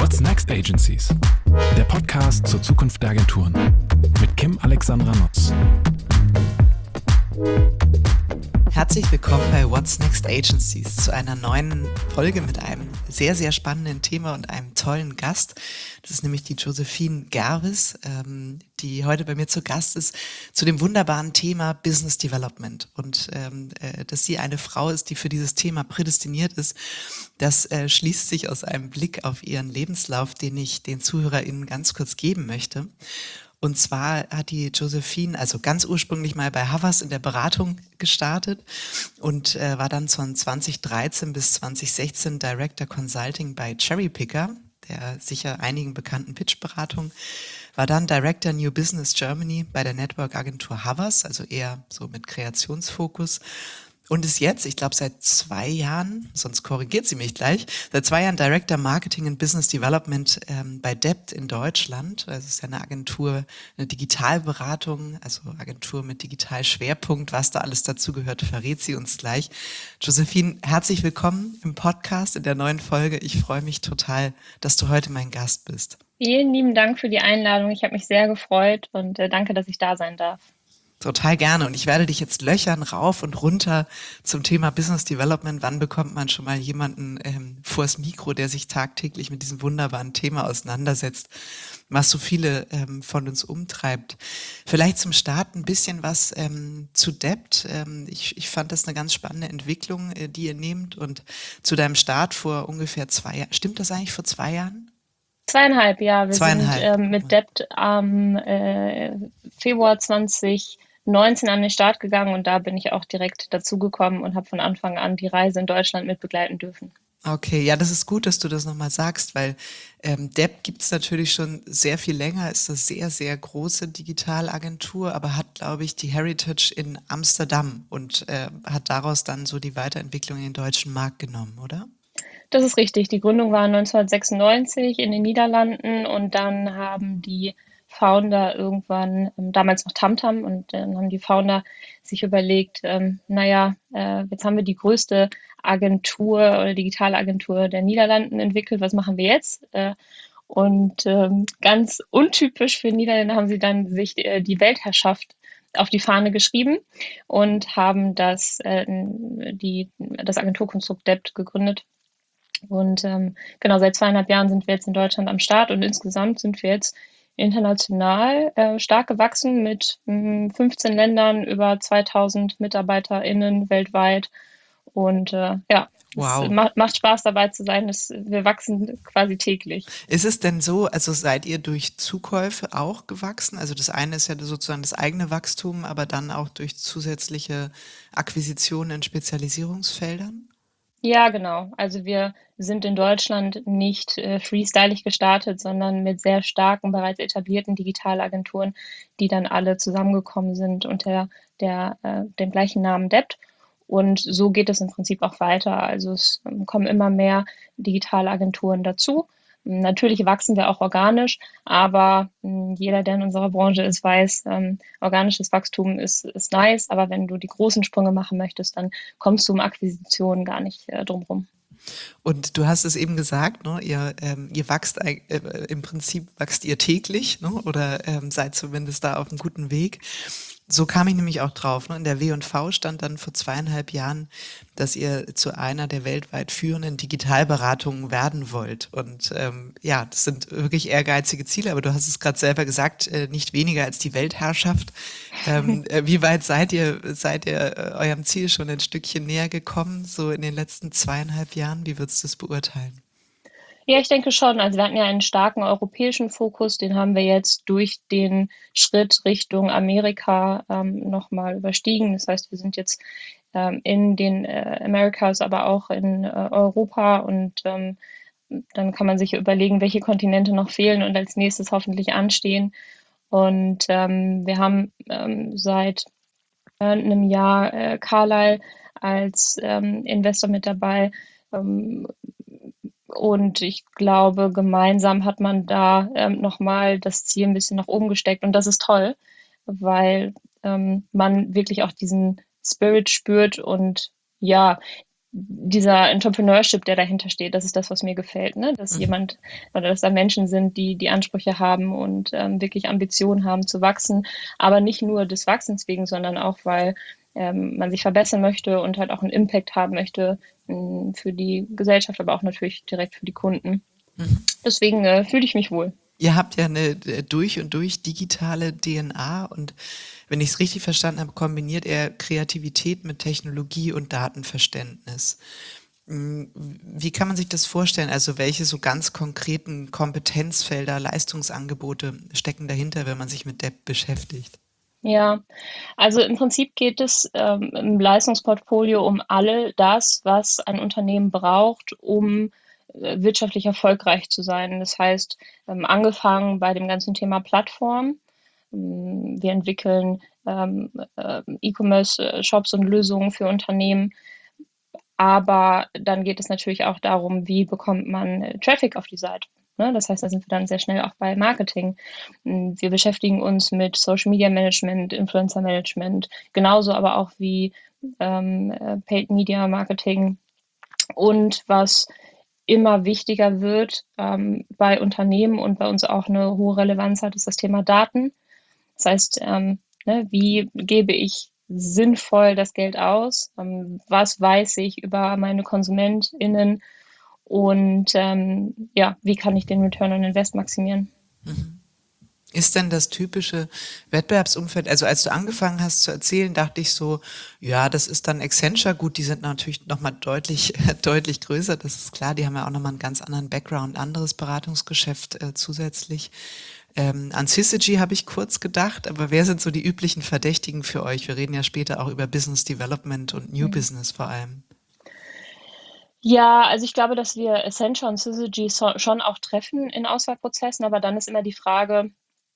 What's Next Agencies? Der Podcast zur Zukunft der Agenturen mit Kim Alexandra Nutz. Herzlich willkommen bei What's Next Agencies zu einer neuen Folge mit einem sehr, sehr spannenden Thema und einem tollen Gast. Das ist nämlich die Josephine Gerwis, die heute bei mir zu Gast ist, zu dem wunderbaren Thema Business Development. Und dass sie eine Frau ist, die für dieses Thema prädestiniert ist, das schließt sich aus einem Blick auf ihren Lebenslauf, den ich den ZuhörerInnen ganz kurz geben möchte. Und zwar hat die Josephine also ganz ursprünglich mal bei Havas in der Beratung gestartet und war dann von 2013 bis 2016 Director Consulting bei Cherry Picker, der sicher einigen bekannten Pitch-Beratung, war dann Director New Business Germany bei der Network-Agentur Havas, also eher so mit Kreationsfokus. Und ist jetzt, ich glaube seit 2 Jahren, sonst korrigiert sie mich gleich, seit 2 Jahren Director Marketing and Business Development bei Debt in Deutschland. Also es ist ja eine Agentur, eine Digitalberatung, also Agentur mit Digitalschwerpunkt. Was da alles dazu gehört, verrät sie uns gleich. Josephine, herzlich willkommen im Podcast in der neuen Folge. Ich freue mich total, dass du heute mein Gast bist. Vielen lieben Dank für die Einladung. Ich habe mich sehr gefreut und danke, dass ich da sein darf. Total gerne. Und ich werde dich jetzt löchern, rauf und runter zum Thema Business Development. Wann bekommt man schon mal jemanden vors Mikro, der sich tagtäglich mit diesem wunderbaren Thema auseinandersetzt, was so viele von uns umtreibt? Vielleicht zum Start ein bisschen was zu Debt. Ich fand das eine ganz spannende Entwicklung, die ihr nehmt. Und zu deinem Start vor ungefähr 2 Jahren. Stimmt das eigentlich vor 2 Jahren? 2,5, ja. Wir 2,5. sind mit Debt am Februar 2019 an den Start gegangen und da bin ich auch direkt dazugekommen und habe von Anfang an die Reise in Deutschland mit begleiten dürfen. Okay, ja, das ist gut, dass du das nochmal sagst, weil Debt gibt es natürlich schon sehr viel länger, ist eine sehr, sehr große Digitalagentur, aber hat, glaube ich, die Heritage in Amsterdam und hat daraus dann so die Weiterentwicklung in den deutschen Markt genommen, oder? Das ist richtig. Die Gründung war 1996 in den Niederlanden und dann haben die Founder irgendwann, damals noch Tamtam, und dann haben die Founder sich überlegt, jetzt haben wir die größte Agentur oder digitale Agentur der Niederlanden entwickelt, was machen wir jetzt? Und ganz untypisch für Niederländer haben sie dann sich die Weltherrschaft auf die Fahne geschrieben und haben das Agenturkonstrukt Debt gegründet. Und genau, seit 2,5 Jahren sind wir jetzt in Deutschland am Start und insgesamt sind wir jetzt international stark gewachsen mit 15 Ländern, über 2000 MitarbeiterInnen weltweit. Und Wow. Es macht Spaß dabei zu sein. Wir wachsen quasi täglich. Ist es denn so, also seid ihr durch Zukäufe auch gewachsen? Also das eine ist ja sozusagen das eigene Wachstum, aber dann auch durch zusätzliche Akquisitionen in Spezialisierungsfeldern? Ja, genau. Also wir sind in Deutschland nicht freestylig gestartet, sondern mit sehr starken, bereits etablierten Digitalagenturen, die dann alle zusammengekommen sind unter dem gleichen Namen Debt. Und so geht es im Prinzip auch weiter. Also es kommen immer mehr Digitalagenturen dazu. Natürlich wachsen wir auch organisch, aber jeder, der in unserer Branche ist, weiß, organisches Wachstum ist nice, aber wenn du die großen Sprünge machen möchtest, dann kommst du um Akquisitionen gar nicht drum rum. Und du hast es eben gesagt, ne, ihr wächst, im Prinzip wächst ihr täglich, ne, oder seid zumindest da auf einem guten Weg. So kam ich nämlich auch drauf. Ne? In der W&V stand dann vor 2,5 Jahren, dass ihr zu einer der weltweit führenden Digitalberatungen werden wollt. Und das sind wirklich ehrgeizige Ziele, aber du hast es gerade selber gesagt, nicht weniger als die Weltherrschaft. Wie weit seid ihr eurem Ziel schon ein Stückchen näher gekommen, so in den letzten 2,5 Jahren? Wie würdest du es beurteilen? Ja, ich denke schon. Also wir hatten ja einen starken europäischen Fokus, den haben wir jetzt durch den Schritt Richtung Amerika nochmal überstiegen. Das heißt, wir sind jetzt in den Americas, aber auch in Europa und dann kann man sich überlegen, welche Kontinente noch fehlen und als nächstes hoffentlich anstehen. Und wir haben seit einem Jahr Carlyle als Investor mit dabei. Und ich glaube, gemeinsam hat man da nochmal das Ziel ein bisschen nach oben gesteckt. Und das ist toll, weil man wirklich auch diesen Spirit spürt. Und ja, dieser Entrepreneurship, der dahinter steht, das ist das, was mir gefällt, ne? Dass jemand oder dass da Menschen sind, die Ansprüche haben und wirklich Ambitionen haben zu wachsen, aber nicht nur des Wachsens wegen, sondern auch, weil man sich verbessern möchte und halt auch einen Impact haben möchte für die Gesellschaft, aber auch natürlich direkt für die Kunden. Deswegen fühle ich mich wohl. Ihr habt ja eine durch und durch digitale DNA und wenn ich es richtig verstanden habe, kombiniert er Kreativität mit Technologie und Datenverständnis. Wie kann man sich das vorstellen? Also welche so ganz konkreten Kompetenzfelder, Leistungsangebote stecken dahinter, wenn man sich mit Depp beschäftigt? Ja, also im Prinzip geht es im Leistungsportfolio um all das, was ein Unternehmen braucht, um wirtschaftlich erfolgreich zu sein. Das heißt, angefangen bei dem ganzen Thema Plattform. Wir entwickeln E-Commerce-Shops und Lösungen für Unternehmen. Aber dann geht es natürlich auch darum, wie bekommt man Traffic auf die Seite. Ne? Das heißt, da sind wir dann sehr schnell auch bei Marketing. Wir beschäftigen uns mit Social Media Management, Influencer Management, genauso aber auch wie Paid Media Marketing. Und was immer wichtiger wird bei Unternehmen und bei uns auch eine hohe Relevanz hat, ist das Thema Daten. Das heißt, ne, wie gebe ich sinnvoll das Geld aus? Was weiß ich über meine KonsumentInnen? Und ja, wie kann ich den Return on Invest maximieren? Ist denn das typische Wettbewerbsumfeld, also als du angefangen hast zu erzählen, dachte ich so, ja, das ist dann Accenture, gut, die sind natürlich nochmal deutlich, deutlich größer, das ist klar, die haben ja auch nochmal einen ganz anderen Background, anderes Beratungsgeschäft zusätzlich. An Syzygy habe ich kurz gedacht, aber wer sind so die üblichen Verdächtigen für euch? Wir reden ja später auch über Business Development und New Business vor allem. Ja, also ich glaube, dass wir Accenture und Syzygy schon auch treffen in Auswahlprozessen, aber dann ist immer die Frage,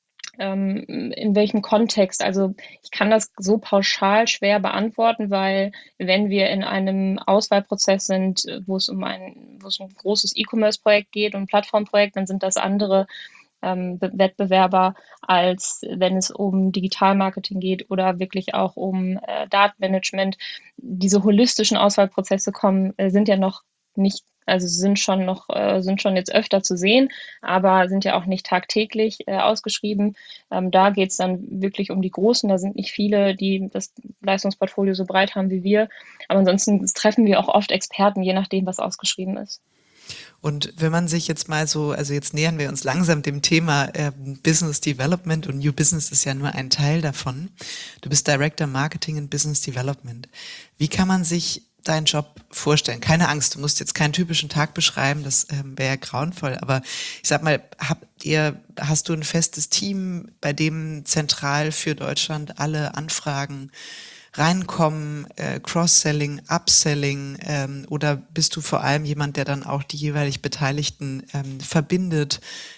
in welchem Kontext. Also ich kann das so pauschal schwer beantworten, weil wenn wir in einem Auswahlprozess sind, wo es um ein großes E-Commerce-Projekt geht und ein Plattformprojekt, dann sind das andere Wettbewerber, als wenn es um Digitalmarketing geht oder wirklich auch um Datenmanagement. Diese holistischen Auswahlprozesse sind ja noch nicht, also sind schon jetzt öfter zu sehen, aber sind ja auch nicht tagtäglich ausgeschrieben. Da geht es dann wirklich um die Großen. Da sind nicht viele, die das Leistungsportfolio so breit haben wie wir. Aber ansonsten treffen wir auch oft Experten, je nachdem, was ausgeschrieben ist. Und wenn man sich jetzt mal so, also jetzt nähern wir uns langsam dem Thema Business Development und New Business ist ja nur ein Teil davon. Du bist Director Marketing and Business Development. Wie kann man sich deinen Job vorstellen? Keine Angst, du musst jetzt keinen typischen Tag beschreiben, das wäre ja grauenvoll, aber ich sag mal, hast du ein festes Team, bei dem zentral für Deutschland alle Anfragen reinkommen, Cross-Selling, Upselling, oder bist du vor allem jemand, der dann auch die jeweilig Beteiligten verbindet,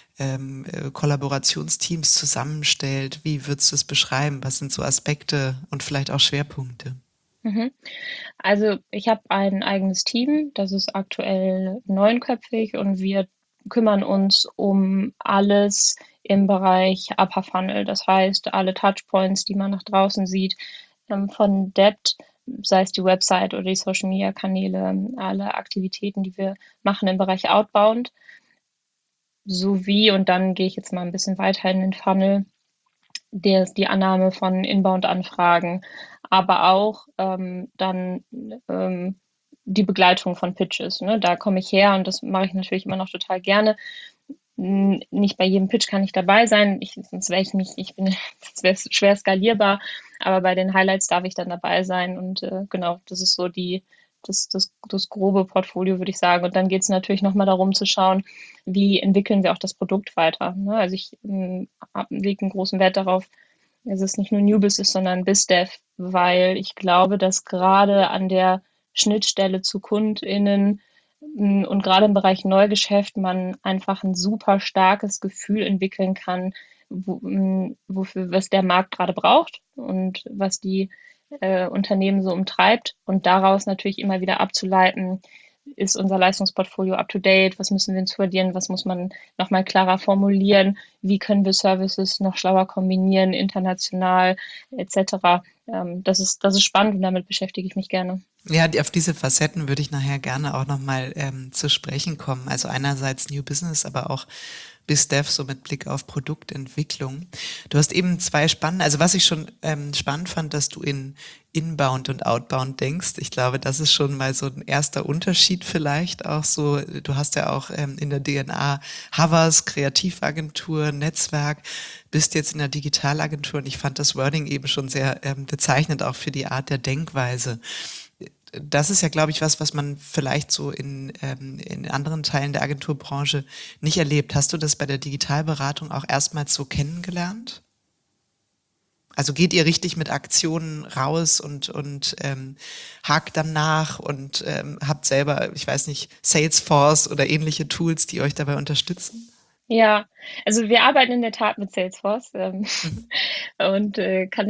Kollaborationsteams zusammenstellt? Wie würdest du es beschreiben? Was sind so Aspekte und vielleicht auch Schwerpunkte? Also ich habe ein eigenes Team, das ist aktuell 9-köpfig und wir kümmern uns um alles im Bereich Upper Funnel. Das heißt, alle Touchpoints, die man nach draußen sieht, von Debt, sei es die Website oder die Social Media Kanäle, alle Aktivitäten, die wir machen im Bereich Outbound, sowie, und dann gehe ich jetzt mal ein bisschen weiter in den Funnel, die Annahme von Inbound-Anfragen, aber auch dann die Begleitung von Pitches. Ne? Da komme ich her und das mache ich natürlich immer noch total gerne. Nicht bei jedem Pitch kann ich dabei sein, sonst wäre das wäre schwer skalierbar, aber bei den Highlights darf ich dann dabei sein und genau, das ist so das grobe Portfolio, würde ich sagen. Und dann geht es natürlich nochmal darum zu schauen, wie entwickeln wir auch das Produkt weiter. Ne? Also ich lege einen großen Wert darauf, dass es nicht nur New Business ist, sondern BizDev, weil ich glaube, dass gerade an der Schnittstelle zu KundInnen und gerade im Bereich Neugeschäft man einfach ein super starkes Gefühl entwickeln kann, was der Markt gerade braucht und was die Unternehmen so umtreibt und daraus natürlich immer wieder abzuleiten, ist unser Leistungsportfolio up-to-date, was müssen wir installieren, was muss man nochmal klarer formulieren, wie können wir Services noch schlauer kombinieren, international etc. Das ist spannend und damit beschäftige ich mich gerne. Ja, auf diese Facetten würde ich nachher gerne auch nochmal zu sprechen kommen. Also einerseits New Business, aber auch BizDev, so mit Blick auf Produktentwicklung. Du hast eben zwei spannende, also was ich schon spannend fand, dass du in Inbound und Outbound denkst. Ich glaube, das ist schon mal so ein erster Unterschied vielleicht auch so. Du hast ja auch in der DNA Havas, Kreativagentur, Netzwerk, bist jetzt in der Digitalagentur und ich fand das Wording eben schon sehr bezeichnend auch für die Art der Denkweise. Das ist ja, glaube ich, was man vielleicht so in anderen Teilen der Agenturbranche nicht erlebt. Hast du das bei der Digitalberatung auch erstmals so kennengelernt? Also geht ihr richtig mit Aktionen raus und hakt dann nach und habt selber, ich weiß nicht, Salesforce oder ähnliche Tools, die euch dabei unterstützen? Ja, also wir arbeiten in der Tat mit Salesforce, Mhm. und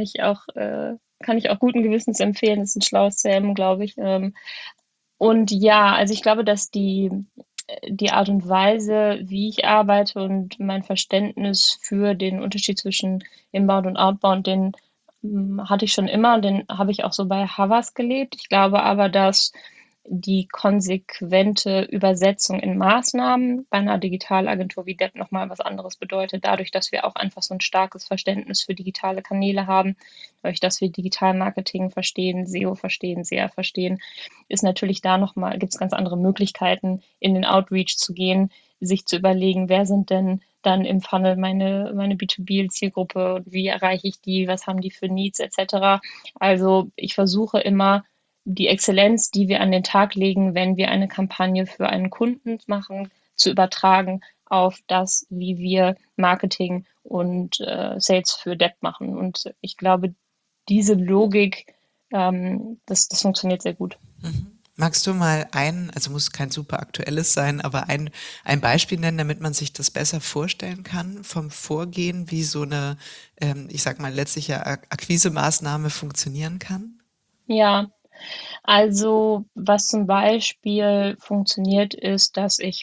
kann ich auch guten Gewissens empfehlen. Das ist ein schlaues CRM, glaube ich. Und ja, also ich glaube, dass die Art und Weise, wie ich arbeite und mein Verständnis für den Unterschied zwischen Inbound und Outbound, den hatte ich schon immer und den habe ich auch so bei Havas gelebt. Ich glaube aber, dass die konsequente Übersetzung in Maßnahmen bei einer Digitalagentur wie Depp nochmal was anderes bedeutet, dadurch, dass wir auch einfach so ein starkes Verständnis für digitale Kanäle haben, dadurch, dass wir Digitalmarketing verstehen, SEO verstehen, SEA verstehen, ist natürlich da nochmal, gibt es ganz andere Möglichkeiten, in den Outreach zu gehen, sich zu überlegen, wer sind denn dann im Funnel meine B2B-Zielgruppe und wie erreiche ich die, was haben die für Needs etc. Also ich versuche immer, die Exzellenz, die wir an den Tag legen, wenn wir eine Kampagne für einen Kunden machen, zu übertragen auf das, wie wir Marketing und Sales für Depp machen. Und ich glaube, diese Logik, das funktioniert sehr gut. Mhm. Magst du mal also muss kein super aktuelles sein, aber ein Beispiel nennen, damit man sich das besser vorstellen kann vom Vorgehen, wie so eine, ich sag mal, letztliche Akquisemaßnahme funktionieren kann? Ja, also was zum Beispiel funktioniert, ist, dass ich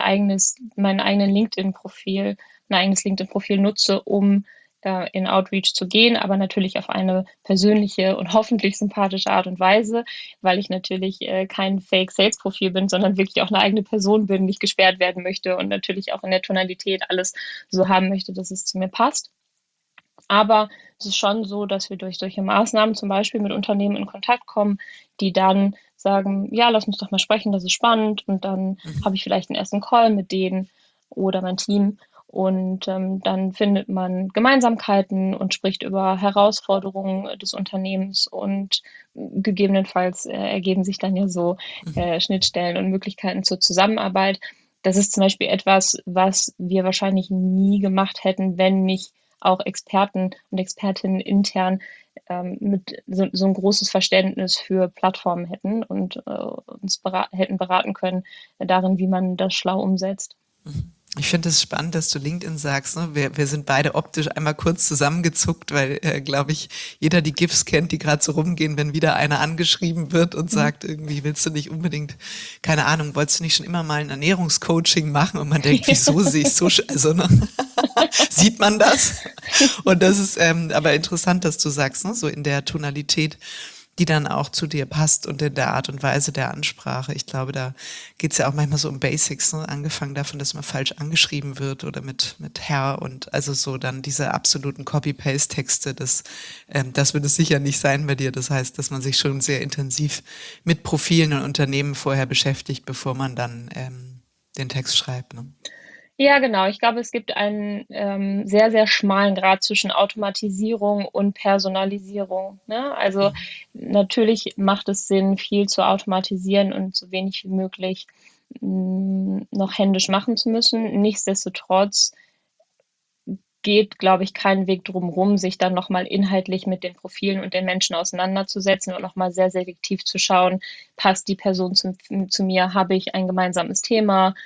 mein eigenes LinkedIn-Profil nutze, um in Outreach zu gehen, aber natürlich auf eine persönliche und hoffentlich sympathische Art und Weise, weil ich natürlich kein Fake-Sales-Profil bin, sondern wirklich auch eine eigene Person bin, nicht gesperrt werden möchte und natürlich auch in der Tonalität alles so haben möchte, dass es zu mir passt. Aber es ist schon so, dass wir durch solche Maßnahmen zum Beispiel mit Unternehmen in Kontakt kommen, die dann sagen, ja, lass uns doch mal sprechen, das ist spannend. Und dann habe ich vielleicht einen ersten Call mit denen oder mein Team. Und dann findet man Gemeinsamkeiten und spricht über Herausforderungen des Unternehmens und gegebenenfalls ergeben sich dann ja so Schnittstellen und Möglichkeiten zur Zusammenarbeit. Das ist zum Beispiel etwas, was wir wahrscheinlich nie gemacht hätten, wenn nicht auch Experten und Expertinnen intern mit so ein großes Verständnis für Plattformen hätten und uns hätten beraten können darin, wie man das schlau umsetzt. Ich finde es spannend, dass du LinkedIn sagst. Ne? Wir sind beide optisch einmal kurz zusammengezuckt, weil, glaube ich, jeder die GIFs kennt, die gerade so rumgehen, wenn wieder einer angeschrieben wird und Mhm. sagt, irgendwie willst du nicht unbedingt, keine Ahnung, wolltest du nicht schon immer mal ein Ernährungscoaching machen? Und man denkt, wieso sehe ich so, also ne? Sieht man das? Und das ist aber interessant, dass du sagst, ne? So in der Tonalität, die dann auch zu dir passt und in der Art und Weise der Ansprache. Ich glaube, da geht's ja auch manchmal so um Basics, ne? Angefangen davon, dass man falsch angeschrieben wird oder mit Herr und also so dann diese absoluten Copy-Paste-Texte, das wird es sicher nicht sein bei dir. Das heißt, dass man sich schon sehr intensiv mit Profilen und Unternehmen vorher beschäftigt, bevor man dann den Text schreibt. Ne? Ja, genau. Ich glaube, es gibt einen sehr, sehr schmalen Grad zwischen Automatisierung und Personalisierung. Ne? Also natürlich macht es Sinn, viel zu automatisieren und so wenig wie möglich noch händisch machen zu müssen. Nichtsdestotrotz geht, glaube ich, kein Weg drumherum, sich dann nochmal inhaltlich mit den Profilen und den Menschen auseinanderzusetzen und nochmal sehr selektiv zu schauen, passt die Person zu mir, habe ich ein gemeinsames Thema,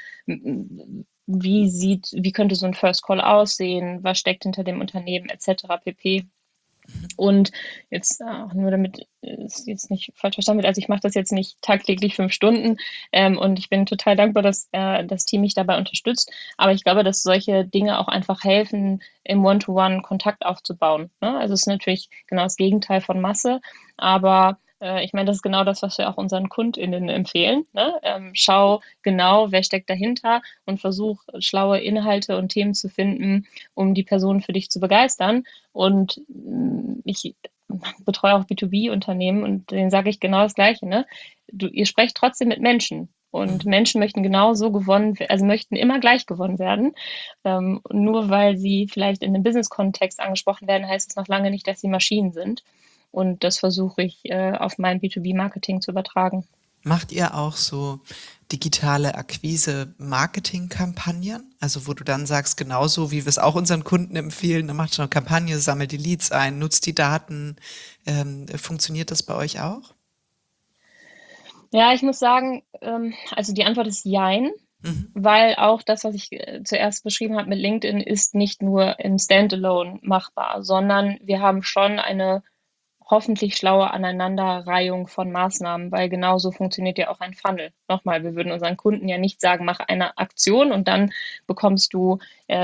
wie könnte so ein First Call aussehen, was steckt hinter dem Unternehmen etc. pp. Und jetzt nur damit es jetzt nicht falsch verstanden wird, also ich mache das jetzt nicht tagtäglich 5 Stunden und ich bin total dankbar, dass das Team mich dabei unterstützt. Aber ich glaube, dass solche Dinge auch einfach helfen, im One-to-One Kontakt aufzubauen. Ne? Also es ist natürlich genau das Gegenteil von Masse, aber Ich meine, das ist genau das, was wir auch unseren KundInnen empfehlen, ne? Schau genau, wer steckt dahinter und versuch schlaue Inhalte und Themen zu finden, um die Person für dich zu begeistern. Und ich betreue auch B2B-Unternehmen und denen sage ich genau das Gleiche, ne? Ihr sprecht trotzdem mit Menschen. Und Mhm. Menschen möchten genauso gewonnen, also möchten immer gleich gewonnen werden. Nur weil sie vielleicht in einem Business-Kontext angesprochen werden, heißt es noch lange nicht, dass sie Maschinen sind. Und das versuche ich auf mein B2B-Marketing zu übertragen. Macht ihr auch so digitale Akquise-Marketing-Kampagnen? Also wo du dann sagst, genauso wie wir es auch unseren Kunden empfehlen, dann macht schon eine Kampagne, sammelt die Leads ein, nutzt die Daten. Funktioniert das bei euch auch? Ja, ich muss sagen, also die Antwort ist Jein, Mhm. weil auch das, was ich zuerst beschrieben habe mit LinkedIn, ist nicht nur im Standalone machbar, sondern wir haben schon eine hoffentlich schlaue Aneinanderreihung von Maßnahmen, weil genauso funktioniert ja auch ein Funnel. Nochmal, wir würden unseren Kunden ja nicht sagen, mach eine Aktion und dann bekommst du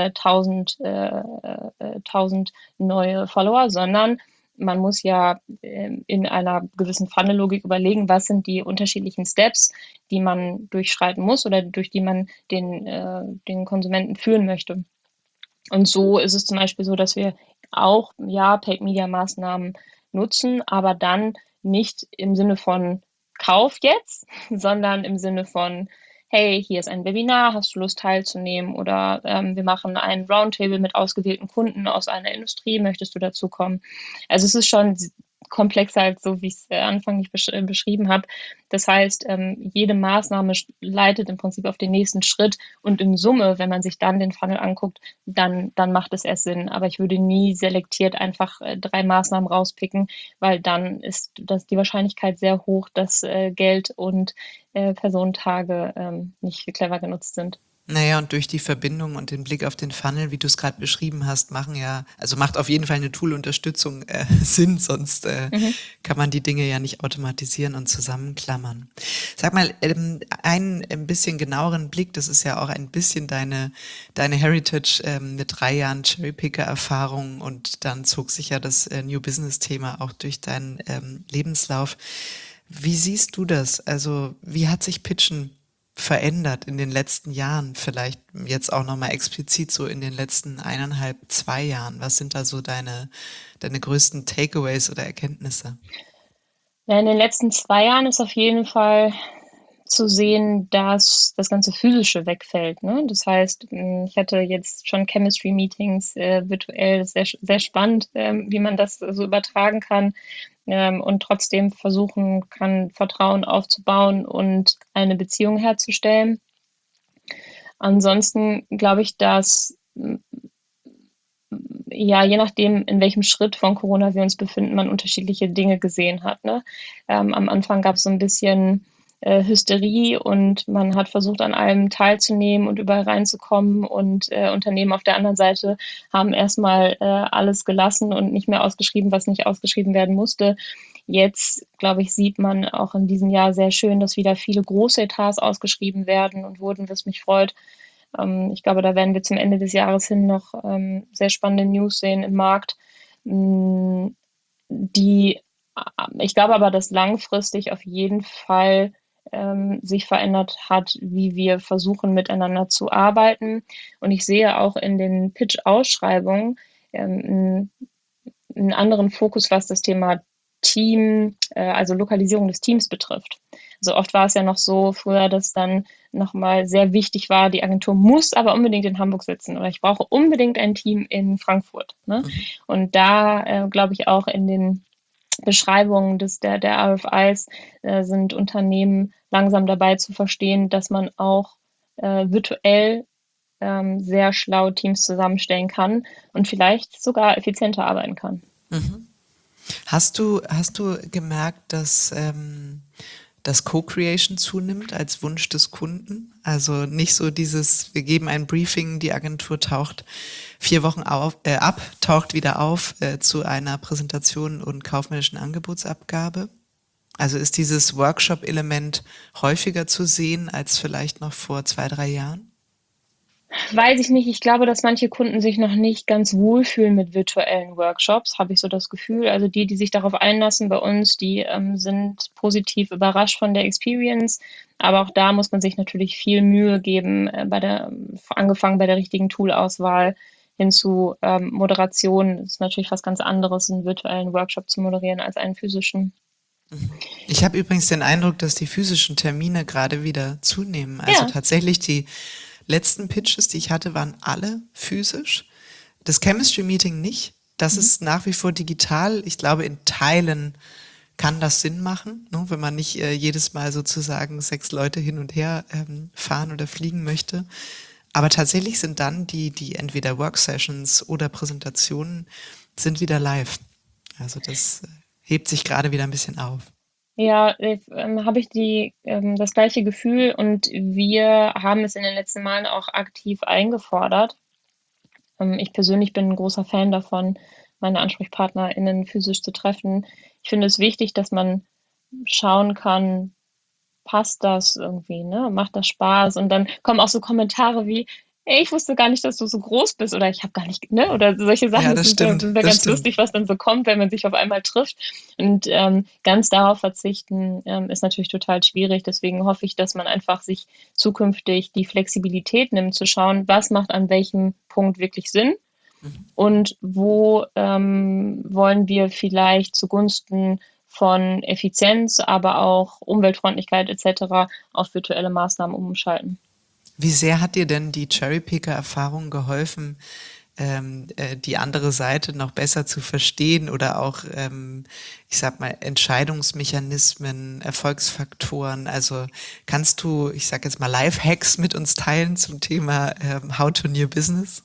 1000 neue Follower, sondern man muss ja in einer gewissen Funnel-Logik überlegen, was sind die unterschiedlichen Steps, die man durchschreiten muss oder durch die man den Konsumenten führen möchte. Und so ist es zum Beispiel so, dass wir auch, ja, Paid-Media-Maßnahmen nutzen, aber dann nicht im Sinne von Kauf jetzt, sondern im Sinne von, hey, hier ist ein Webinar, hast du Lust teilzunehmen? Oder wir machen ein Roundtable mit ausgewählten Kunden aus einer Industrie, möchtest du dazu kommen? Also es ist schon komplexer als so, wie ich es anfänglich beschrieben habe. Das heißt, jede Maßnahme leitet im Prinzip auf den nächsten Schritt und in Summe, wenn man sich dann den Funnel anguckt, dann macht es erst Sinn. Aber ich würde nie selektiert einfach 3 Maßnahmen rauspicken, weil dann ist das die Wahrscheinlichkeit sehr hoch, dass Geld und Personentage nicht clever genutzt sind. Naja, und durch die Verbindung und den Blick auf den Funnel, wie du es gerade beschrieben hast, also macht auf jeden Fall eine Tool-Unterstützung Sinn, sonst Mhm. kann man die Dinge ja nicht automatisieren und zusammenklammern. Sag mal, ein bisschen genaueren Blick, das ist ja auch ein bisschen deine Heritage mit 3 Jahren Cherrypicker-Erfahrung und dann zog sich ja das New Business-Thema auch durch deinen Lebenslauf. Wie siehst du das? Also, wie hat sich Pitchen verändert in den letzten Jahren? Vielleicht jetzt auch nochmal explizit so in den letzten 1,5, 2 Jahren. Was sind da so deine größten Takeaways oder Erkenntnisse? Ja, in den letzten 2 Jahren ist auf jeden Fall zu sehen, dass das ganze Physische wegfällt. Ne? Das heißt, ich hatte jetzt schon Chemistry-Meetings virtuell, das ist sehr spannend, wie man das so übertragen kann und trotzdem versuchen kann, Vertrauen aufzubauen und eine Beziehung herzustellen. Ansonsten glaube ich, dass ja, je nachdem, in welchem Schritt von Corona wir uns befinden, man unterschiedliche Dinge gesehen hat. Ne? Am Anfang gab es so ein bisschen Hysterie und man hat versucht, an allem teilzunehmen und überall reinzukommen. Und Unternehmen auf der anderen Seite haben erstmal alles gelassen und nicht mehr ausgeschrieben, was nicht ausgeschrieben werden musste. Jetzt, glaube ich, sieht man auch in diesem Jahr sehr schön, dass wieder viele große Etats ausgeschrieben werden und wurden, was mich freut. Ich glaube, da werden wir zum Ende des Jahres hin noch sehr spannende News sehen im Markt, die ich glaube aber, dass langfristig auf jeden Fall sich verändert hat, wie wir versuchen, miteinander zu arbeiten. Und ich sehe auch in den Pitch-Ausschreibungen einen anderen Fokus, was das Thema Team, also Lokalisierung des Teams betrifft. Also oft war es ja noch so früher, dass dann nochmal sehr wichtig war, die Agentur muss aber unbedingt in Hamburg sitzen oder ich brauche unbedingt ein Team in Frankfurt. Ne? Mhm. Und da glaube ich auch in den Beschreibungen der RFIs sind Unternehmen langsam dabei zu verstehen, dass man auch virtuell sehr schlau Teams zusammenstellen kann und vielleicht sogar effizienter arbeiten kann. Mhm. Hast du gemerkt, dass das Co-Creation zunimmt als Wunsch des Kunden? Also nicht so dieses, wir geben ein Briefing, die Agentur taucht 4 Wochen ab, taucht wieder auf zu einer Präsentation und kaufmännischen Angebotsabgabe. Also ist dieses Workshop-Element häufiger zu sehen als vielleicht noch vor 2, 3 Jahren? Weiß ich nicht. Ich glaube, dass manche Kunden sich noch nicht ganz wohlfühlen mit virtuellen Workshops, habe ich so das Gefühl. Also die sich darauf einlassen bei uns, die sind positiv überrascht von der Experience. Aber auch da muss man sich natürlich viel Mühe geben, angefangen bei der richtigen Toolauswahl hin zu Moderation. Das ist natürlich was ganz anderes, einen virtuellen Workshop zu moderieren als einen physischen. Ich habe übrigens den Eindruck, dass die physischen Termine gerade wieder zunehmen. Also Ja. tatsächlich die letzten Pitches, die ich hatte, waren alle physisch. Das Chemistry Meeting nicht. Das ist nach wie vor digital. Ich glaube, in Teilen kann das Sinn machen, ne, wenn man nicht jedes Mal sozusagen 6 Leute hin und her fahren oder fliegen möchte. Aber tatsächlich sind dann die entweder Worksessions oder Präsentationen sind wieder live. Also das hebt sich gerade wieder ein bisschen auf. Ja, habe ich das gleiche Gefühl und wir haben es in den letzten Malen auch aktiv eingefordert. Ich persönlich bin ein großer Fan davon, meine AnsprechpartnerInnen physisch zu treffen. Ich finde es wichtig, dass man schauen kann, passt das irgendwie, ne? Macht das Spaß? Und dann kommen auch so Kommentare wie, ey, ich wusste gar nicht, dass du so groß bist oder ich habe gar nicht, ne? Oder solche Sachen. Ja, Das das stimmt, sind ja das ganz stimmt. lustig, was dann so kommt, wenn man sich auf einmal trifft. Und ganz darauf verzichten ist natürlich total schwierig. Deswegen hoffe ich, dass man einfach sich zukünftig die Flexibilität nimmt, zu schauen, was macht an welchem Punkt wirklich Sinn und wo wollen wir vielleicht zugunsten von Effizienz, aber auch Umweltfreundlichkeit etc. auf virtuelle Maßnahmen umschalten. Wie sehr hat dir denn die Cherrypicker-Erfahrung geholfen, die andere Seite noch besser zu verstehen oder auch, ich sag mal, Entscheidungsmechanismen, Erfolgsfaktoren? Also kannst du, ich sag jetzt mal, Lifehacks mit uns teilen zum Thema How to New Business?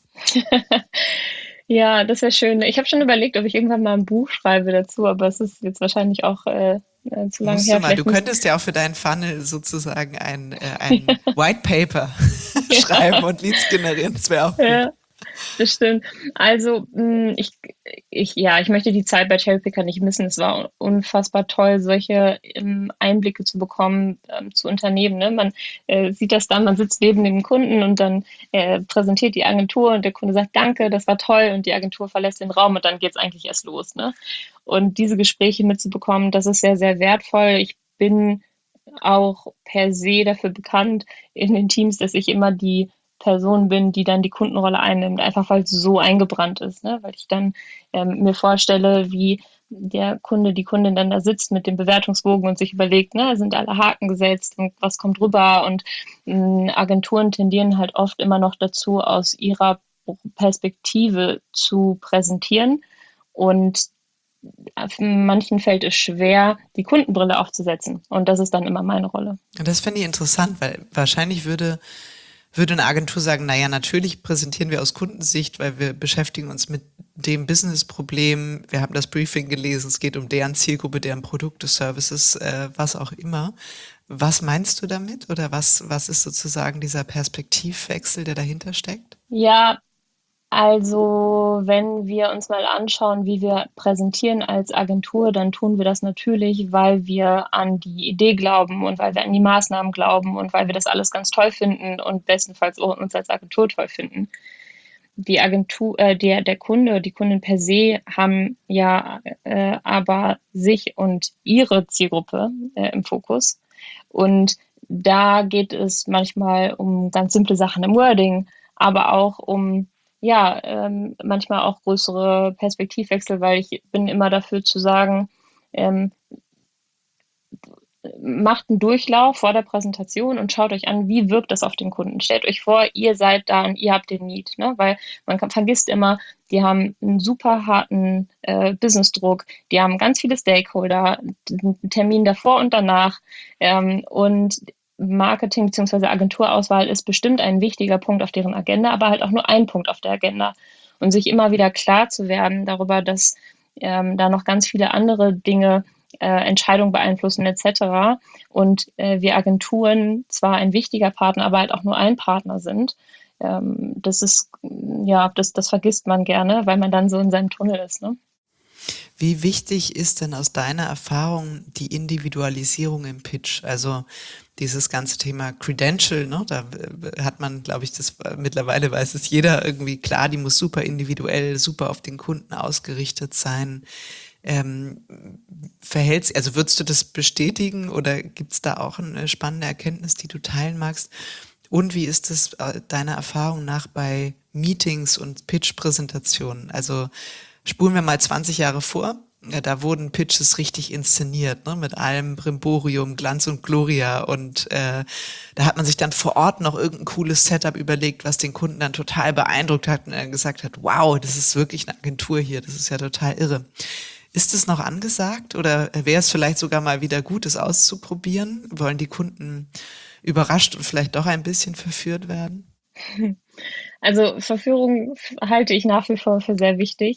Ja, das wäre schön. Ich habe schon überlegt, ob ich irgendwann mal ein Buch schreibe dazu, aber es ist jetzt wahrscheinlich auch zu lange Musst du her. mal, du Vielleicht muss könntest ja auch für deinen Funnel sozusagen ein White Paper schreiben und Leads generieren, das wäre auch gut. ja. Das stimmt. Also ich möchte die Zeit bei Cherrypicker nicht missen. Es war unfassbar toll, solche Einblicke zu bekommen zu Unternehmen. Ne? Man sieht das dann, man sitzt neben dem Kunden und dann präsentiert die Agentur und der Kunde sagt, danke, das war toll und die Agentur verlässt den Raum und dann geht es eigentlich erst los. Ne? Und diese Gespräche mitzubekommen, das ist sehr, sehr wertvoll. Ich bin auch per se dafür bekannt in den Teams, dass ich immer die Person bin, die dann die Kundenrolle einnimmt, einfach weil es so eingebrannt ist, ne? Weil ich dann mir vorstelle, wie der Kunde, die Kundin dann da sitzt mit dem Bewertungsbogen und sich überlegt, ne, sind alle Haken gesetzt und was kommt rüber und Agenturen tendieren halt oft immer noch dazu, aus ihrer Perspektive zu präsentieren und manchen fällt es schwer, die Kundenbrille aufzusetzen und das ist dann immer meine Rolle. Und das finde ich interessant, weil wahrscheinlich würde eine Agentur sagen, naja, natürlich präsentieren wir aus Kundensicht, weil wir beschäftigen uns mit dem Businessproblem, wir haben das Briefing gelesen, es geht um deren Zielgruppe, deren Produkte, Services, was auch immer. Was meinst du damit oder was ist sozusagen dieser Perspektivwechsel, der dahinter steckt? Ja, also wenn wir uns mal anschauen, wie wir präsentieren als Agentur, dann tun wir das natürlich, weil wir an die Idee glauben und weil wir an die Maßnahmen glauben und weil wir das alles ganz toll finden und bestenfalls auch uns als Agentur toll finden. Die Agentur, der Kunde, die Kunden per se haben ja aber sich und ihre Zielgruppe im Fokus. Und da geht es manchmal um ganz simple Sachen im Wording, aber auch um ja, manchmal auch größere Perspektivwechsel, weil ich bin immer dafür zu sagen, ähm, macht einen Durchlauf vor der Präsentation und schaut euch an, wie wirkt das auf den Kunden. Stellt euch vor, ihr seid da und ihr habt den Need, ne? Weil vergisst immer, die haben einen super harten Businessdruck, die haben ganz viele Stakeholder, einen Termin davor und danach und Marketing bzw. Agenturauswahl ist bestimmt ein wichtiger Punkt auf deren Agenda, aber halt auch nur ein Punkt auf der Agenda. Und sich immer wieder klar zu werden darüber, dass da noch ganz viele andere Dinge Entscheidungen beeinflussen etc. Und wir Agenturen zwar ein wichtiger Partner, aber halt auch nur ein Partner sind. Das ist, ja, das vergisst man gerne, weil man dann so in seinem Tunnel ist. Ne? Wie wichtig ist denn aus deiner Erfahrung die Individualisierung im Pitch? Also dieses ganze Thema Credential, ne, da hat man, glaube ich, mittlerweile weiß es jeder irgendwie klar, die muss super individuell, super auf den Kunden ausgerichtet sein. Ähm, also würdest du das bestätigen oder gibt es da auch eine spannende Erkenntnis, die du teilen magst? Und wie ist es deiner Erfahrung nach bei Meetings und Pitch-Präsentationen? Also spulen wir mal 20 Jahre vor. Ja, da wurden Pitches richtig inszeniert, ne, mit allem Brimborium, Glanz und Gloria. Und da hat man sich dann vor Ort noch irgendein cooles Setup überlegt, was den Kunden dann total beeindruckt hat und er gesagt hat, wow, das ist wirklich eine Agentur hier, das ist ja total irre. Ist es noch angesagt oder wäre es vielleicht sogar mal wieder gut, es auszuprobieren? Wollen die Kunden überrascht und vielleicht doch ein bisschen verführt werden? Also Verführung halte ich nach wie vor für sehr wichtig.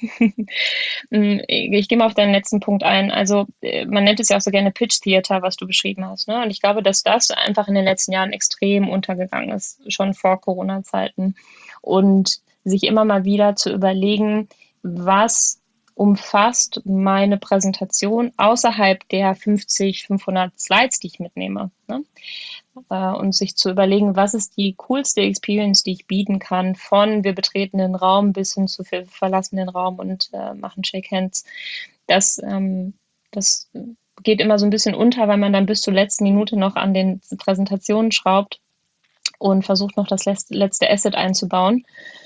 Ich gehe mal auf deinen letzten Punkt ein. Also man nennt es ja auch so gerne Pitch Theater, was du beschrieben hast. Ne? Und ich glaube, dass das einfach in den letzten Jahren extrem untergegangen ist, schon vor Corona-Zeiten. Und sich immer mal wieder zu überlegen, was umfasst meine Präsentation außerhalb der 50, 500 Slides, die ich mitnehme. Ne? Und sich zu überlegen, was ist die coolste Experience, die ich bieten kann, von wir betreten den Raum bis hin zu wir verlassen den Raum und machen Shake Hands. Das geht immer so ein bisschen unter, weil man dann bis zur letzten Minute noch an den Präsentationen schraubt und versucht noch das letzte Asset einzubauen.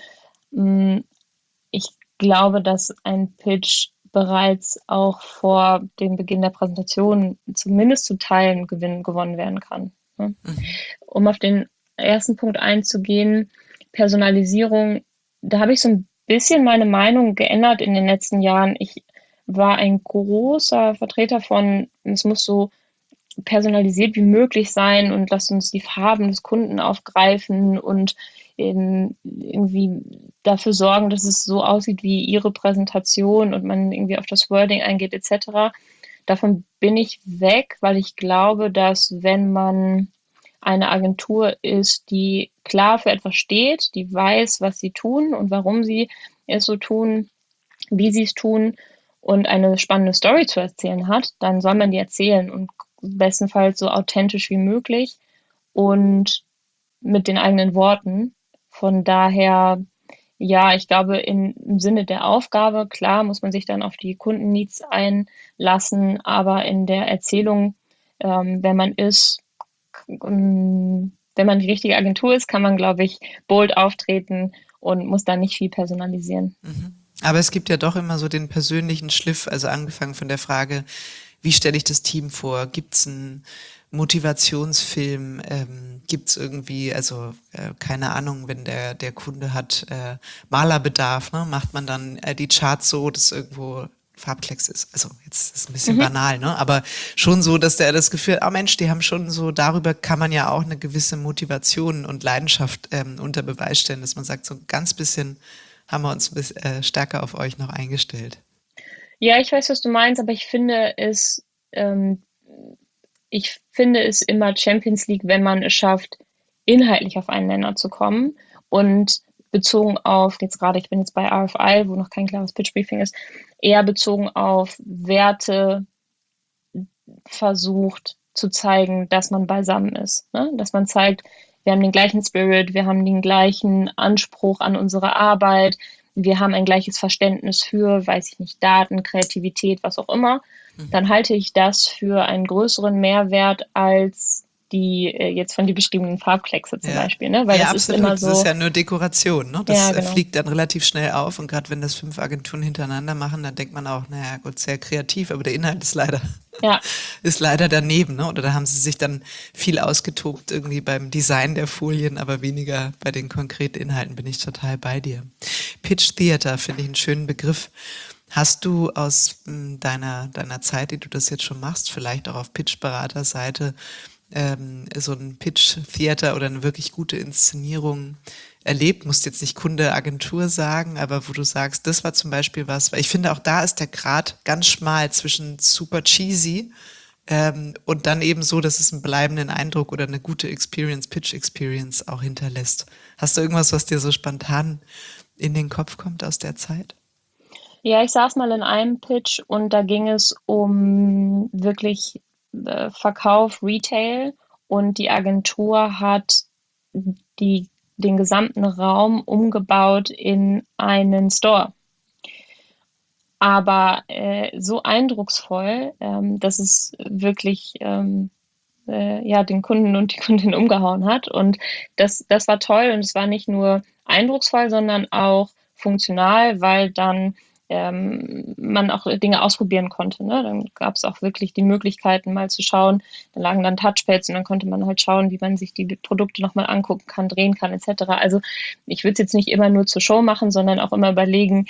Ich glaube, dass ein Pitch bereits auch vor dem Beginn der Präsentation zumindest zu Teilen gewonnen werden kann. Ne? Um auf den ersten Punkt einzugehen, Personalisierung, da habe ich so ein bisschen meine Meinung geändert in den letzten Jahren. Ich war ein großer Vertreter von, es muss so personalisiert wie möglich sein und lasst uns die Farben des Kunden aufgreifen und irgendwie dafür sorgen, dass es so aussieht wie ihre Präsentation und man irgendwie auf das Wording eingeht etc. Davon bin ich weg, weil ich glaube, dass wenn man eine Agentur ist, die klar für etwas steht, die weiß, was sie tun und warum sie es so tun, wie sie es tun und eine spannende Story zu erzählen hat, dann soll man die erzählen und bestenfalls so authentisch wie möglich und mit den eigenen Worten. Von daher, ja, ich glaube, im Sinne der Aufgabe, klar, muss man sich dann auf die Kundenneeds einlassen, aber in der Erzählung, wenn man die richtige Agentur ist, kann man, glaube ich, bold auftreten und muss da nicht viel personalisieren. Aber es gibt ja doch immer so den persönlichen Schliff, also angefangen von der Frage, wie stelle ich das Team vor? Gibt es einen Motivationsfilm? Gibt es irgendwie, also keine Ahnung, wenn der Kunde hat Malerbedarf, ne? Macht man dann die Charts so, dass irgendwo Farbklecks ist. Also jetzt ist es ein bisschen banal, ne? Aber schon so, dass der das Gefühl hat, Mensch, die haben schon so, darüber kann man ja auch eine gewisse Motivation und Leidenschaft unter Beweis stellen, dass man sagt, so ein ganz bisschen haben wir uns ein bisschen stärker auf euch noch eingestellt. Ja, ich weiß, was du meinst, aber ich finde es immer Champions League, wenn man es schafft, inhaltlich auf einen Nenner zu kommen und bezogen auf, jetzt gerade, ich bin jetzt bei RFI, wo noch kein klares Pitch-Briefing ist, eher bezogen auf Werte versucht zu zeigen, dass man beisammen ist. Ne? Dass man zeigt, wir haben den gleichen Spirit, wir haben den gleichen Anspruch an unsere Arbeit, wir haben ein gleiches Verständnis für, weiß ich nicht, Daten, Kreativität, was auch immer. Dann halte ich das für einen größeren Mehrwert als die jetzt von dir beschriebenen Farbkleckse zum Beispiel. Ne? Weil ja, das absolut. Ist immer so, das ist ja nur Dekoration. Ne? Das genau. Fliegt dann relativ schnell auf und gerade wenn das 5 Agenturen hintereinander machen, dann denkt man auch, naja gut, sehr kreativ, aber der Inhalt ist leider daneben. Ne? Oder da haben sie sich dann viel ausgetobt irgendwie beim Design der Folien, aber weniger bei den konkreten Inhalten, bin ich total bei dir. Pitch Theater finde ich einen schönen Begriff. Hast du aus deiner Zeit, die du das jetzt schon machst, vielleicht auch auf Pitch-Berater-Seite so ein Pitch-Theater oder eine wirklich gute Inszenierung erlebt? Musst jetzt nicht Kunde, Agentur sagen, aber wo du sagst, das war zum Beispiel was, weil ich finde, auch da ist der Grat ganz schmal zwischen super cheesy und dann eben so, dass es einen bleibenden Eindruck oder eine gute Experience, Pitch-Experience auch hinterlässt. Hast du irgendwas, was dir so spontan in den Kopf kommt aus der Zeit? Ja, ich saß mal in einem Pitch und da ging es um wirklich Verkauf, Retail, und die Agentur hat die, den gesamten Raum umgebaut in einen Store. Aber so eindrucksvoll, dass es wirklich ja, den Kunden und die Kundin umgehauen hat. Und das war toll, und es war nicht nur eindrucksvoll, sondern auch funktional, weil dann man auch Dinge ausprobieren konnte. Ne? Dann gab es auch wirklich die Möglichkeiten, mal zu schauen. Da lagen dann Touchpads und dann konnte man halt schauen, wie man sich die Produkte nochmal angucken kann, drehen kann, etc. Also ich würde es jetzt nicht immer nur zur Show machen, sondern auch immer überlegen,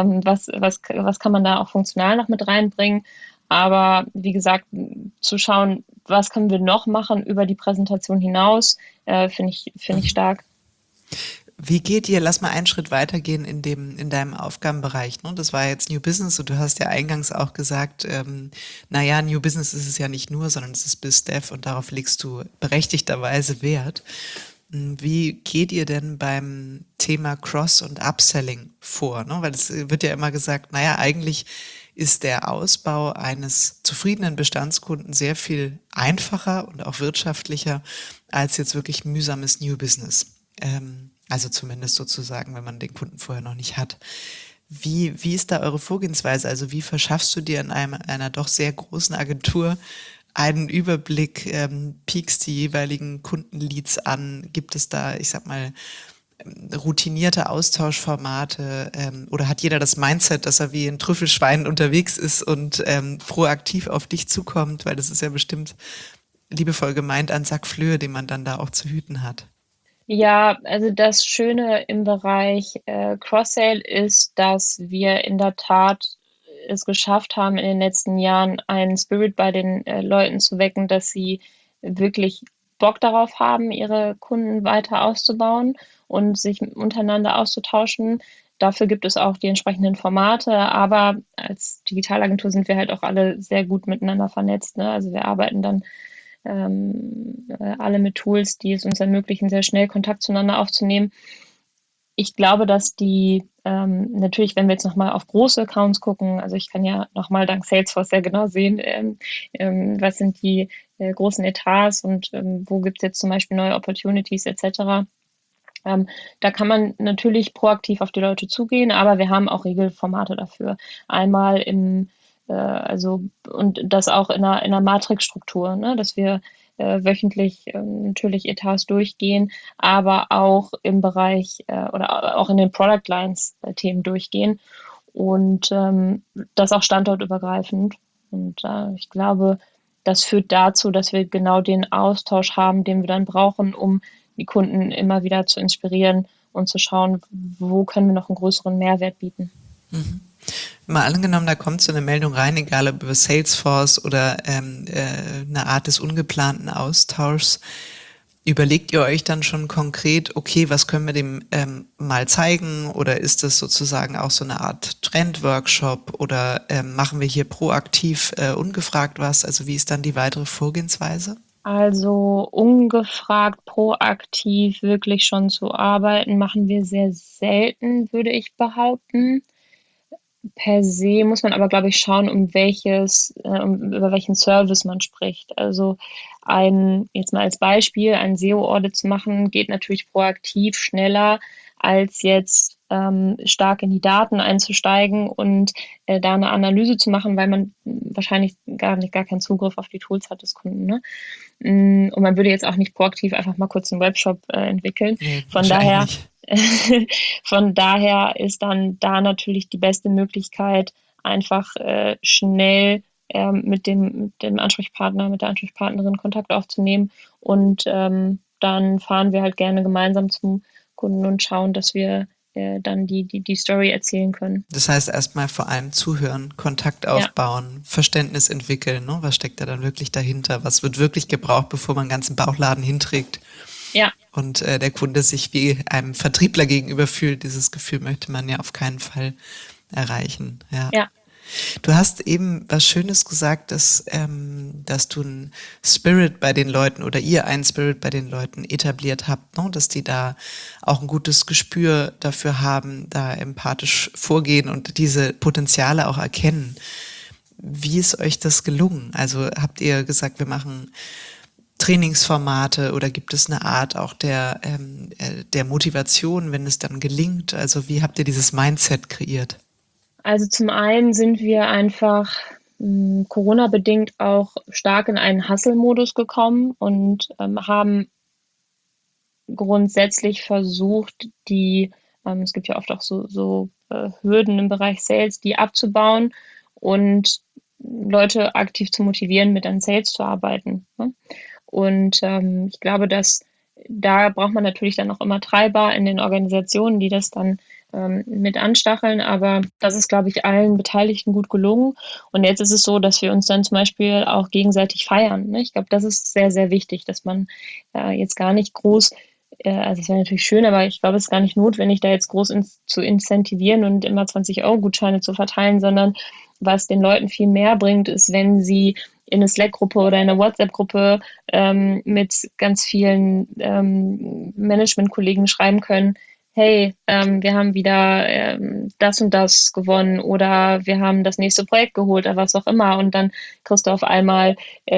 was kann man da auch funktional noch mit reinbringen. Aber wie gesagt, zu schauen, was können wir noch machen über die Präsentation hinaus, finde ich stark. Wie geht ihr, lass mal einen Schritt weitergehen in deinem Aufgabenbereich, ne? Das war jetzt New Business und du hast ja eingangs auch gesagt, naja, New Business ist es ja nicht nur, sondern es ist BizDev und darauf legst du berechtigterweise Wert. Wie geht ihr denn beim Thema Cross- und Upselling vor? Ne? Weil es wird ja immer gesagt, naja, eigentlich ist der Ausbau eines zufriedenen Bestandskunden sehr viel einfacher und auch wirtschaftlicher als jetzt wirklich mühsames New Business. Also zumindest sozusagen, wenn man den Kunden vorher noch nicht hat. Wie ist da eure Vorgehensweise? Also wie verschaffst du dir in einer doch sehr großen Agentur einen Überblick, piekst die jeweiligen Kundenleads an? Gibt es da, ich sag mal, routinierte Austauschformate, oder hat jeder das Mindset, dass er wie ein Trüffelschwein unterwegs ist und proaktiv auf dich zukommt? Weil das ist ja bestimmt liebevoll gemeint ein Sack Flöhe, den man dann da auch zu hüten hat. Ja, also das Schöne im Bereich Cross-Sale ist, dass wir in der Tat es geschafft haben, in den letzten Jahren einen Spirit bei den Leuten zu wecken, dass sie wirklich Bock darauf haben, ihre Kunden weiter auszubauen und sich untereinander auszutauschen. Dafür gibt es auch die entsprechenden Formate, aber als Digitalagentur sind wir halt auch alle sehr gut miteinander vernetzt. Ne? Also wir arbeiten dann alle mit Tools, die es uns ermöglichen, sehr schnell Kontakt zueinander aufzunehmen. Ich glaube, dass die natürlich, wenn wir jetzt nochmal auf große Accounts gucken, also ich kann ja nochmal dank Salesforce sehr genau sehen, was sind die großen Etats und wo gibt es jetzt zum Beispiel neue Opportunities etc. Da kann man natürlich proaktiv auf die Leute zugehen, aber wir haben auch Regelformate dafür. Einmal also und das auch in einer Matrixstruktur, ne, dass wir wöchentlich natürlich Etats durchgehen, aber auch im Bereich oder auch in den Product Lines Themen durchgehen und das auch standortübergreifend. Und ich glaube, das führt dazu, dass wir genau den Austausch haben, den wir dann brauchen, um die Kunden immer wieder zu inspirieren und zu schauen, wo können wir noch einen größeren Mehrwert bieten. Mal angenommen, da kommt so eine Meldung rein, egal ob über Salesforce oder eine Art des ungeplanten Austauschs. Überlegt ihr euch dann schon konkret, okay, was können wir dem mal zeigen? Oder ist das sozusagen auch so eine Art Trendworkshop? Oder machen wir hier proaktiv ungefragt was? Also wie ist dann die weitere Vorgehensweise? Also ungefragt, proaktiv wirklich schon zu arbeiten, machen wir sehr selten, würde ich behaupten. Per se muss man aber, glaube ich, schauen, über welchen Service man spricht. Also jetzt mal als Beispiel, ein SEO-Audit zu machen, geht natürlich proaktiv schneller, als jetzt stark in die Daten einzusteigen und da eine Analyse zu machen, weil man wahrscheinlich gar keinen Zugriff auf die Tools hat des Kunden. Ne? Und man würde jetzt auch nicht proaktiv einfach mal kurz einen Webshop entwickeln. Nee, Von daher wahrscheinlich. Von daher ist dann da natürlich die beste Möglichkeit, einfach schnell mit dem Ansprechpartner, mit der Ansprechpartnerin Kontakt aufzunehmen. Und dann fahren wir halt gerne gemeinsam zum Kunden und schauen, dass wir dann die Story erzählen können. Das heißt erstmal vor allem zuhören, Kontakt Ja, aufbauen, Verständnis entwickeln, ne? Was steckt da dann wirklich dahinter? Was wird wirklich gebraucht, bevor man einen ganzen Bauchladen hinträgt? ja, Und der Kunde sich wie einem Vertriebler gegenüber fühlt. Dieses Gefühl möchte man ja auf keinen Fall erreichen. Ja. ja. Du hast eben was Schönes gesagt, dass du einen Spirit bei den Leuten oder ihr einen Spirit bei den Leuten etabliert habt, ne? Dass die da auch ein gutes Gespür dafür haben, da empathisch vorgehen und diese Potenziale auch erkennen. Wie ist euch das gelungen? Also habt ihr gesagt, wir machen Trainingsformate oder gibt es eine Art auch der Motivation, wenn es dann gelingt? Also wie habt ihr dieses Mindset kreiert? Also zum einen sind wir einfach Corona-bedingt auch stark in einen Hustle-Modus gekommen und haben grundsätzlich versucht, es gibt ja oft auch so Hürden im Bereich Sales, die abzubauen und Leute aktiv zu motivieren, mit an Sales zu arbeiten. Ne? Und ich glaube, dass da braucht man natürlich dann auch immer Treiber in den Organisationen, die das dann mit anstacheln. Aber das ist, glaube ich, allen Beteiligten gut gelungen. Und jetzt ist es so, dass wir uns dann zum Beispiel auch gegenseitig feiern. Ne? Ich glaube, das ist sehr, sehr wichtig, dass man jetzt gar nicht groß also es wäre natürlich schön, aber ich glaube, es ist gar nicht notwendig, da jetzt groß zu incentivieren und immer 20-Euro-Gutscheine zu verteilen, sondern was den Leuten viel mehr bringt, ist, wenn sie in eine Slack-Gruppe oder in eine WhatsApp-Gruppe mit ganz vielen Management-Kollegen schreiben können, hey, wir haben wieder das und das gewonnen oder wir haben das nächste Projekt geholt oder was auch immer und dann kriegst du auf einmal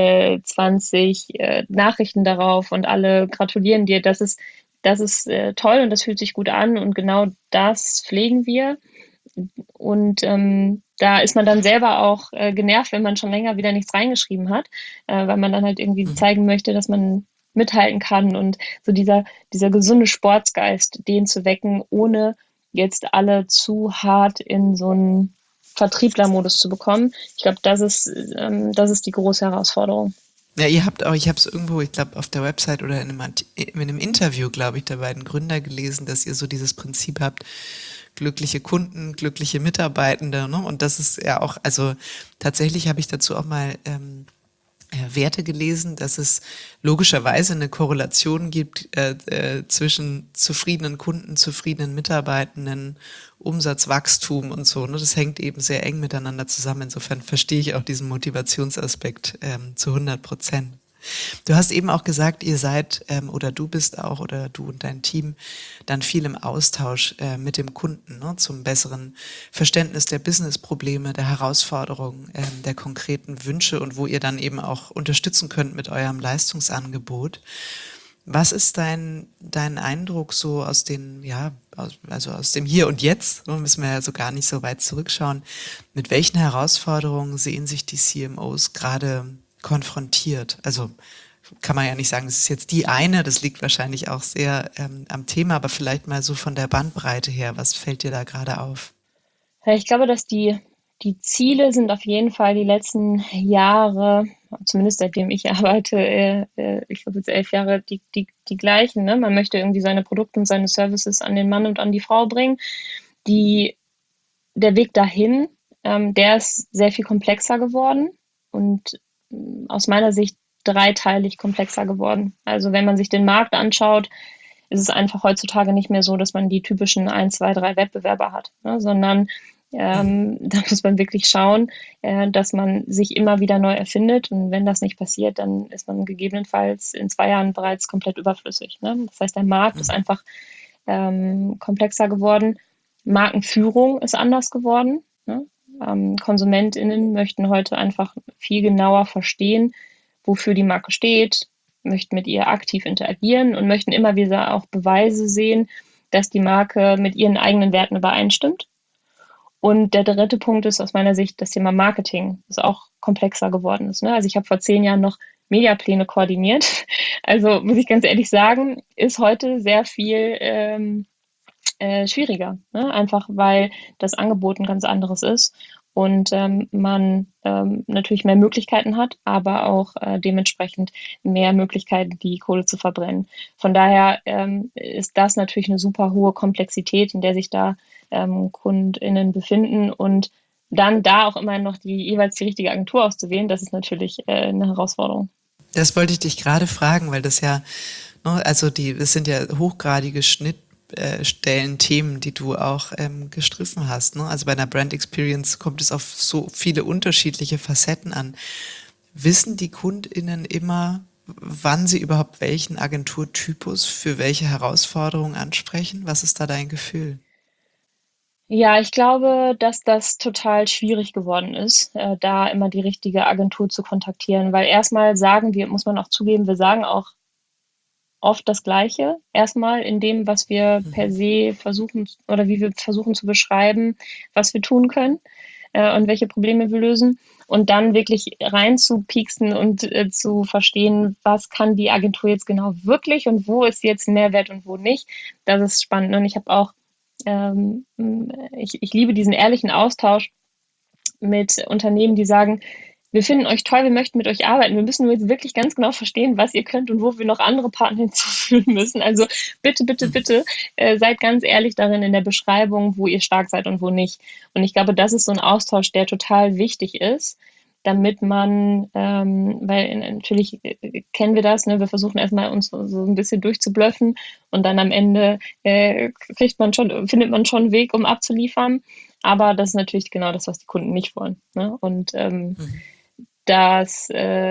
20 Nachrichten darauf und alle gratulieren dir. Das ist toll und das fühlt sich gut an und genau das pflegen wir. Und da ist man dann selber auch genervt, wenn man schon länger wieder nichts reingeschrieben hat, weil man dann halt irgendwie zeigen möchte, dass man mithalten kann und so dieser gesunde Sportsgeist, den zu wecken, ohne jetzt alle zu hart in so einen Vertrieblermodus zu bekommen. Ich glaube, das ist die große Herausforderung. Ja, ihr habt auch, ich habe es irgendwo, ich glaube, auf der Website oder in einem Interview, glaube ich, der beiden Gründer gelesen, dass ihr so dieses Prinzip habt, glückliche Kunden, glückliche Mitarbeitende, ne? Und das ist ja auch, also tatsächlich habe ich dazu auch mal Werte gelesen, dass es logischerweise eine Korrelation gibt zwischen zufriedenen Kunden, zufriedenen Mitarbeitenden, Umsatzwachstum und so. Ne? Das hängt eben sehr eng miteinander zusammen. Insofern verstehe ich auch diesen Motivationsaspekt zu 100%. Du hast eben auch gesagt, ihr seid oder du bist auch oder du und dein Team dann viel im Austausch mit dem Kunden, ne, zum besseren Verständnis der Businessprobleme, der Herausforderungen, der konkreten Wünsche und wo ihr dann eben auch unterstützen könnt mit eurem Leistungsangebot. Was ist dein Eindruck so aus aus dem Hier und Jetzt? Müssen wir ja so gar nicht so weit zurückschauen. Mit welchen Herausforderungen sehen sich die CMOs gerade konfrontiert? Also kann man ja nicht sagen, es ist jetzt die eine, das liegt wahrscheinlich auch sehr am Thema, aber vielleicht mal so von der Bandbreite her, was fällt dir da gerade auf? Ja, ich glaube, dass die Ziele sind auf jeden Fall die letzten Jahre, zumindest seitdem ich arbeite, ich glaube jetzt 11 Jahre, die gleichen. Ne? Man möchte irgendwie seine Produkte und seine Services an den Mann und an die Frau bringen. Der Weg dahin, der ist sehr viel komplexer geworden und aus meiner Sicht dreiteilig komplexer geworden. Also wenn man sich den Markt anschaut, ist es einfach heutzutage nicht mehr so, dass man die typischen 1, 2, 3 Wettbewerber hat, ne? Sondern da muss man wirklich schauen, dass man sich immer wieder neu erfindet. Und wenn das nicht passiert, dann ist man gegebenenfalls in 2 Jahren bereits komplett überflüssig. Ne? Das heißt, der Markt ist einfach komplexer geworden. Markenführung ist anders geworden. Ne? KonsumentInnen möchten heute einfach viel genauer verstehen, wofür die Marke steht, möchten mit ihr aktiv interagieren und möchten immer wieder auch Beweise sehen, dass die Marke mit ihren eigenen Werten übereinstimmt. Und der dritte Punkt ist aus meiner Sicht das Thema Marketing, das auch komplexer geworden ist. Ne? Also ich habe vor 10 Jahren noch Mediapläne koordiniert. Also muss ich ganz ehrlich sagen, ist heute sehr viel schwieriger. Ne? Einfach weil das Angebot ein ganz anderes ist und man natürlich mehr Möglichkeiten hat, aber auch dementsprechend mehr Möglichkeiten, die Kohle zu verbrennen. Von daher ist das natürlich eine super hohe Komplexität, in der sich da KundInnen befinden und dann da auch immer noch jeweils die richtige Agentur auszuwählen, das ist natürlich eine Herausforderung. Das wollte ich dich gerade fragen, weil das ja, ne, also es sind ja hochgradige Themen, die du auch gestriffen hast. Ne? Also bei einer Brand Experience kommt es auf so viele unterschiedliche Facetten an. Wissen die KundInnen immer, wann sie überhaupt welchen Agenturtypus für welche Herausforderungen ansprechen? Was ist da dein Gefühl? Ja, ich glaube, dass das total schwierig geworden ist, da immer die richtige Agentur zu kontaktieren, weil erstmal sagen wir, muss man auch zugeben, wir sagen auch oft das Gleiche. Erstmal in dem, was wir per se versuchen oder wie wir versuchen zu beschreiben, was wir tun können und welche Probleme wir lösen. Und dann wirklich rein zu pieksen und zu verstehen, was kann die Agentur jetzt genau wirklich und wo ist jetzt ein Mehrwert und wo nicht. Das ist spannend. Und ich habe auch, ähm, ich liebe diesen ehrlichen Austausch mit Unternehmen, die sagen, wir finden euch toll, wir möchten mit euch arbeiten. Wir müssen nur jetzt wirklich ganz genau verstehen, was ihr könnt und wo wir noch andere Partner hinzufügen müssen. Also bitte, bitte, bitte seid ganz ehrlich darin in der Beschreibung, wo ihr stark seid und wo nicht. Und ich glaube, das ist so ein Austausch, der total wichtig ist, damit man, weil natürlich kennen wir das, ne? Wir versuchen erstmal uns so ein bisschen durchzublöffen und dann am Ende findet man schon einen Weg, um abzuliefern. Aber das ist natürlich genau das, was die Kunden nicht wollen. Ne? Und das,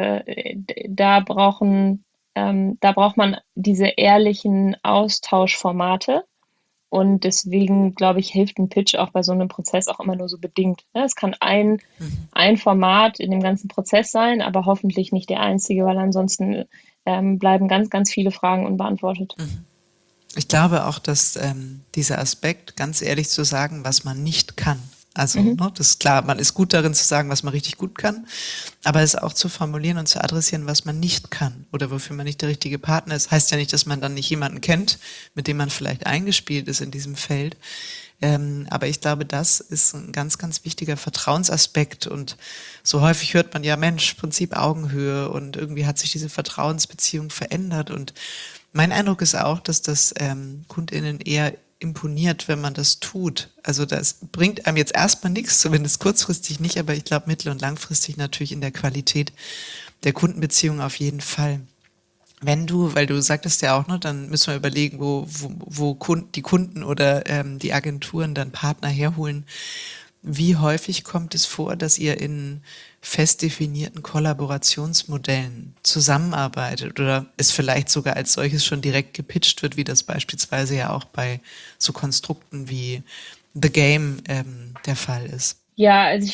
da braucht man diese ehrlichen Austauschformate. Und deswegen, glaube ich, hilft ein Pitch auch bei so einem Prozess auch immer nur so bedingt. Ne? Es kann ein Format in dem ganzen Prozess sein, aber hoffentlich nicht der einzige, weil ansonsten bleiben ganz, ganz viele Fragen unbeantwortet. Ich glaube auch, dass dieser Aspekt, ganz ehrlich zu sagen, was man nicht kann. Also, ne, das ist klar, man ist gut darin zu sagen, was man richtig gut kann, aber es auch zu formulieren und zu adressieren, was man nicht kann oder wofür man nicht der richtige Partner ist, heißt ja nicht, dass man dann nicht jemanden kennt, mit dem man vielleicht eingespielt ist in diesem Feld. Aber ich glaube, das ist ein ganz, ganz wichtiger Vertrauensaspekt und so häufig hört man ja, Mensch, Prinzip Augenhöhe und irgendwie hat sich diese Vertrauensbeziehung verändert und mein Eindruck ist auch, dass das KundInnen eher imponiert, wenn man das tut. Also das bringt einem jetzt erstmal nichts, zumindest kurzfristig nicht, aber ich glaube mittel- und langfristig natürlich in der Qualität der Kundenbeziehung auf jeden Fall. Wenn du, weil du sagtest ja auch, ne, dann müssen wir überlegen, wo die Kunden oder die Agenturen dann Partner herholen. Wie häufig kommt es vor, dass ihr in fest definierten Kollaborationsmodellen zusammenarbeitet oder es vielleicht sogar als solches schon direkt gepitcht wird, wie das beispielsweise ja auch bei so Konstrukten wie The Game der Fall ist? Ja, also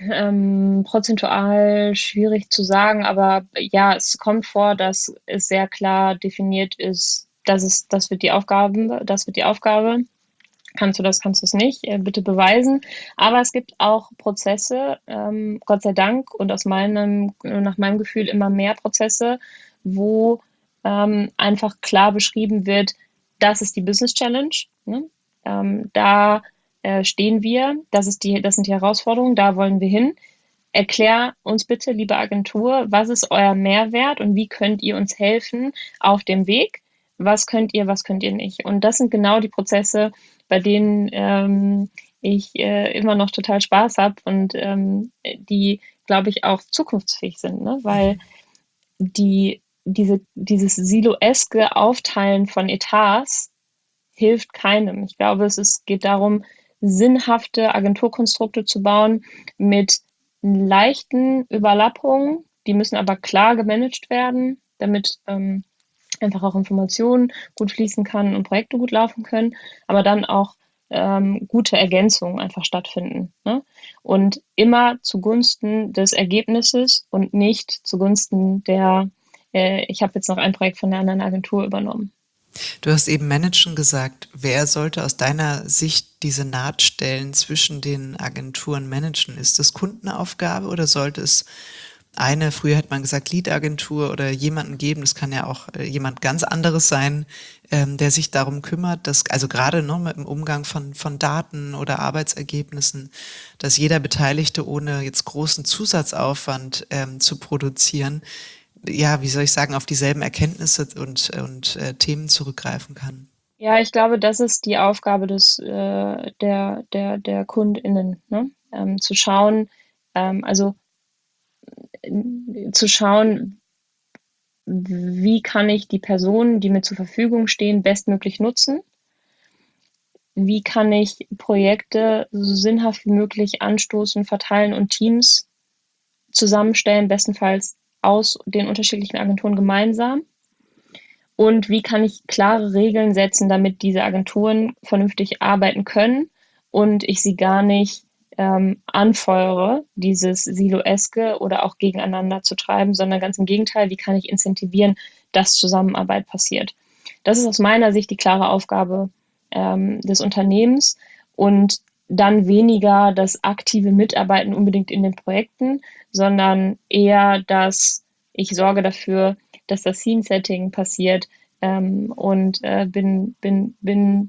prozentual schwierig zu sagen, aber ja, es kommt vor, dass es sehr klar definiert ist, das wird die Aufgabe. Kannst du das, kannst du es nicht, bitte beweisen. Aber es gibt auch Prozesse, Gott sei Dank, und nach meinem Gefühl immer mehr Prozesse, wo einfach klar beschrieben wird, das ist die Business Challenge. Ne? Da stehen wir, das sind die Herausforderungen, da wollen wir hin. Erklär uns bitte, liebe Agentur, was ist euer Mehrwert und wie könnt ihr uns helfen auf dem Weg? Was könnt ihr nicht? Und das sind genau die Prozesse, bei denen ich immer noch total Spaß habe und die, glaube ich, auch zukunftsfähig sind, ne? Weil dieses siloeske Aufteilen von Etats hilft keinem. Ich glaube, geht darum, sinnhafte Agenturkonstrukte zu bauen mit leichten Überlappungen. Die müssen aber klar gemanagt werden, damit einfach auch Informationen gut fließen kann und Projekte gut laufen können, aber dann auch gute Ergänzungen einfach stattfinden. Ne? Und immer zugunsten des Ergebnisses und nicht zugunsten ich habe jetzt noch ein Projekt von der anderen Agentur übernommen. Du hast eben Managen gesagt. Wer sollte aus deiner Sicht diese Nahtstellen zwischen den Agenturen managen? Ist das Kundenaufgabe oder sollte es früher hat man gesagt Lead-Agentur oder jemanden geben, das kann ja auch jemand ganz anderes sein, der sich darum kümmert, dass, also gerade noch mit dem Umgang von Daten oder Arbeitsergebnissen, dass jeder Beteiligte ohne jetzt großen Zusatzaufwand zu produzieren, ja, wie soll ich sagen, auf dieselben Erkenntnisse und Themen zurückgreifen kann. Ja, ich glaube, das ist die Aufgabe der KundInnen, ne? Zu schauen, also zu schauen, wie kann ich die Personen, die mir zur Verfügung stehen, bestmöglich nutzen wie kann ich Projekte so sinnhaft wie möglich anstoßen, verteilen und Teams zusammenstellen, bestenfalls aus den unterschiedlichen Agenturen gemeinsam. Und wie kann ich klare Regeln setzen, damit diese Agenturen vernünftig arbeiten können und ich sie gar nicht anfeuere, dieses Siloeske oder auch gegeneinander zu treiben, sondern ganz im Gegenteil, wie kann ich incentivieren, dass Zusammenarbeit passiert. Das ist aus meiner Sicht die klare Aufgabe des Unternehmens und dann weniger das aktive Mitarbeiten unbedingt in den Projekten, sondern eher, dass ich sorge dafür, dass das Scene-Setting passiert und bin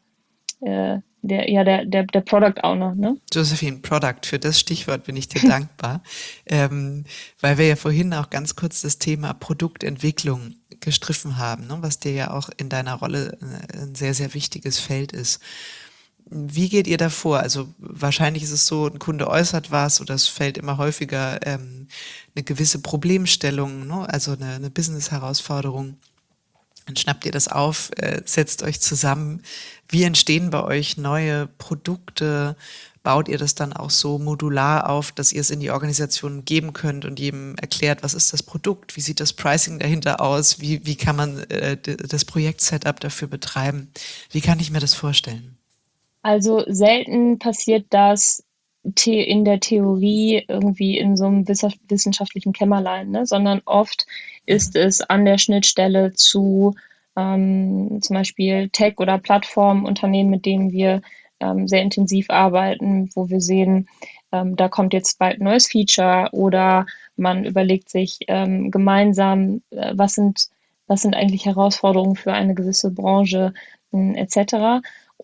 der Product Owner. Ne? Josephine, Product, für das Stichwort bin ich dir dankbar, weil wir ja vorhin auch ganz kurz das Thema Produktentwicklung gestriffen haben, ne, was dir ja auch in deiner Rolle ein sehr, sehr wichtiges Feld ist. Wie geht ihr da vor? Also wahrscheinlich ist es so, ein Kunde äußert was oder es fällt immer häufiger eine gewisse Problemstellung, ne? Also eine Business-Herausforderung. Dann schnappt ihr das auf, setzt euch zusammen. Wie entstehen bei euch neue Produkte? Baut ihr das dann auch so modular auf, dass ihr es in die Organisation geben könnt und jedem erklärt, was ist das Produkt? Wie sieht das Pricing dahinter aus? Wie kann man das Projekt-Setup dafür betreiben? Wie kann ich mir das vorstellen? Also selten passiert das in der Theorie irgendwie in so einem wissenschaftlichen Kämmerlein, ne? Sondern oft ist es an der Schnittstelle zu zum Beispiel Tech- oder Plattformunternehmen, mit denen wir sehr intensiv arbeiten, wo wir sehen, da kommt jetzt bald ein neues Feature oder man überlegt sich gemeinsam, was sind eigentlich Herausforderungen für eine gewisse Branche etc.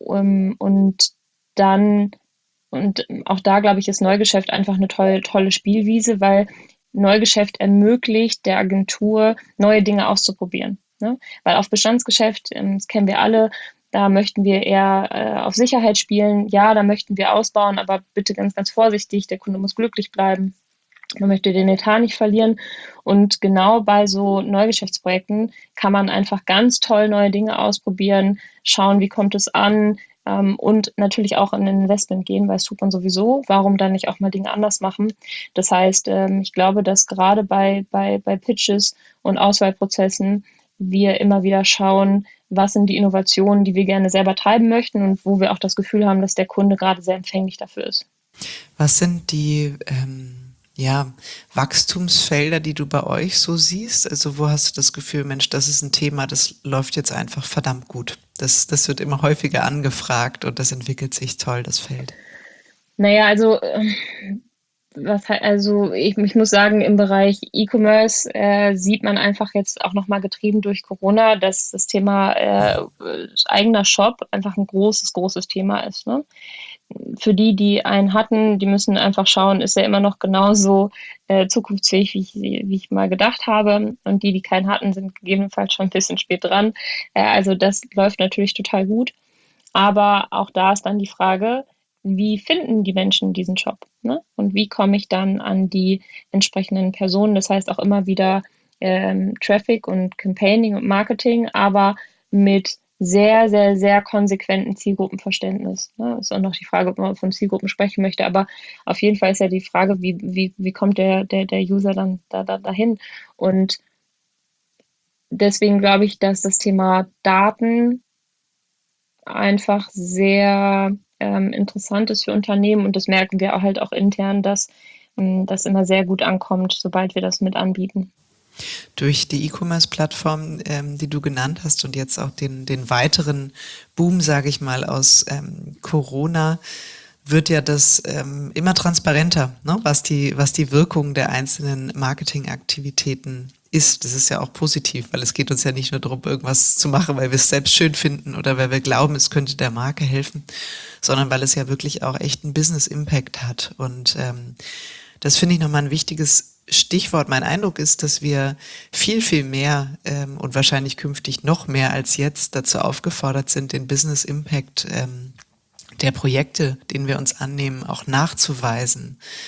Und dann, und auch da, glaube ich, ist Neugeschäft einfach eine tolle Spielwiese, weil Neugeschäft ermöglicht der Agentur, neue Dinge auszuprobieren. Ne? Weil auf Bestandsgeschäft, das kennen wir alle, da möchten wir eher auf Sicherheit spielen. Ja, da möchten wir ausbauen, aber bitte ganz, ganz vorsichtig. Der Kunde muss glücklich bleiben. Man möchte den Etat nicht verlieren. Und genau bei so Neugeschäftsprojekten kann man einfach ganz toll neue Dinge ausprobieren, schauen, wie kommt es an und natürlich auch in ein Investment gehen, weil es tut man sowieso. Warum dann nicht auch mal Dinge anders machen? Das heißt, ich glaube, dass gerade bei Pitches und Auswahlprozessen wir immer wieder schauen, was sind die Innovationen, die wir gerne selber treiben möchten und wo wir auch das Gefühl haben, dass der Kunde gerade sehr empfänglich dafür ist. Was sind die Wachstumsfelder, die du bei euch so siehst? Also wo hast du das Gefühl, Mensch, das ist ein Thema, das läuft jetzt einfach verdammt gut. Das wird immer häufiger angefragt und das entwickelt sich toll, das Feld. Naja, also ich muss sagen, im Bereich E-Commerce sieht man einfach jetzt auch nochmal getrieben durch Corona, dass das Thema eigener Shop einfach ein großes Thema ist. Ne? Für die einen hatten, die müssen einfach schauen, ist er immer noch genauso zukunftsfähig, wie ich mal gedacht habe. Und die keinen hatten, sind gegebenenfalls schon ein bisschen spät dran. Also das läuft natürlich total gut. Aber auch da ist dann die Frage, wie finden die Menschen diesen Job? Ne? Und wie komme ich dann an die entsprechenden Personen? Das heißt auch immer wieder Traffic und Campaigning und Marketing, aber mit sehr, sehr, sehr konsequenten Zielgruppenverständnis. Ne? Ist auch noch die Frage, ob man von Zielgruppen sprechen möchte, aber auf jeden Fall ist ja die Frage, wie kommt der User dann dahin? Und deswegen glaube ich, dass das Thema Daten einfach sehr interessant ist für Unternehmen und das merken wir halt auch intern, dass das immer sehr gut ankommt, sobald wir das mit anbieten. Durch die E-Commerce-Plattform, die du genannt hast und jetzt auch den weiteren Boom, sage ich mal, aus Corona, wird ja das immer transparenter, ne? Was die Wirkung der einzelnen Marketingaktivitäten ist. Das ist ja auch positiv, weil es geht uns ja nicht nur darum, irgendwas zu machen, weil wir es selbst schön finden oder weil wir glauben, es könnte der Marke helfen, sondern weil es ja wirklich auch echt einen Business-Impact hat. Und das finde ich nochmal ein wichtiges Stichwort. Mein Eindruck ist, dass wir viel, viel mehr und wahrscheinlich künftig noch mehr als jetzt dazu aufgefordert sind, den Business Impact der Projekte, den wir uns annehmen, auch nachzuweisen.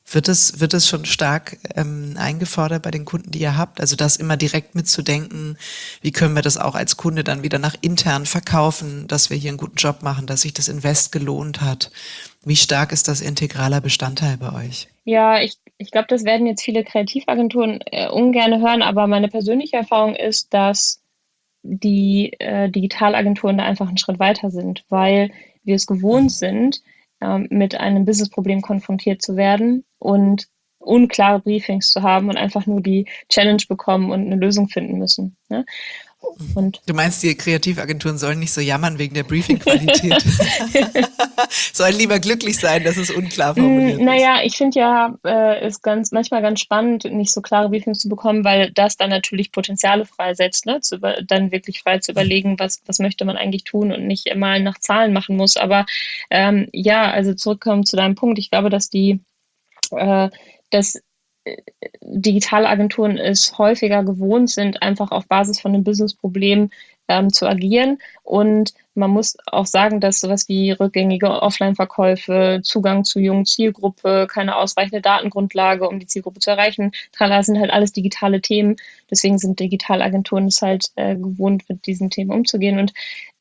Wird es schon stark eingefordert bei den Kunden, die ihr habt? Also das immer direkt mitzudenken, wie können wir das auch als Kunde dann wieder nach intern verkaufen, dass wir hier einen guten Job machen, dass sich das Invest gelohnt hat. Wie stark ist das integraler Bestandteil bei euch? Ja, ich glaube, das werden jetzt viele Kreativagenturen ungern hören, aber meine persönliche Erfahrung ist, dass die Digitalagenturen da einfach einen Schritt weiter sind, weil wir es gewohnt sind, mit einem Businessproblem konfrontiert zu werden und unklare Briefings zu haben und einfach nur die Challenge bekommen und eine Lösung finden müssen. Ne? Und Du meinst, die Kreativagenturen sollen nicht so jammern wegen der Briefing-Qualität? Sollen lieber glücklich sein, dass es unklar formuliert ist. Naja, ich finde ja, ist manchmal ganz spannend, nicht so klare Briefings zu bekommen, weil das dann natürlich Potenziale freisetzt, ne? Dann wirklich frei zu überlegen, was möchte man eigentlich tun und nicht immer nach Zahlen machen muss. Aber ja, also zurückkommen zu deinem Punkt. Ich glaube, dass dass Digitalagenturen es häufiger gewohnt sind, einfach auf Basis von einem Businessproblem zu agieren. Und man muss auch sagen, dass sowas wie rückgängige Offline-Verkäufe, Zugang zu jungen Zielgruppe, keine ausreichende Datengrundlage, um die Zielgruppe zu erreichen, das sind halt alles digitale Themen. Deswegen sind Digitalagenturen es halt gewohnt, mit diesen Themen umzugehen. Und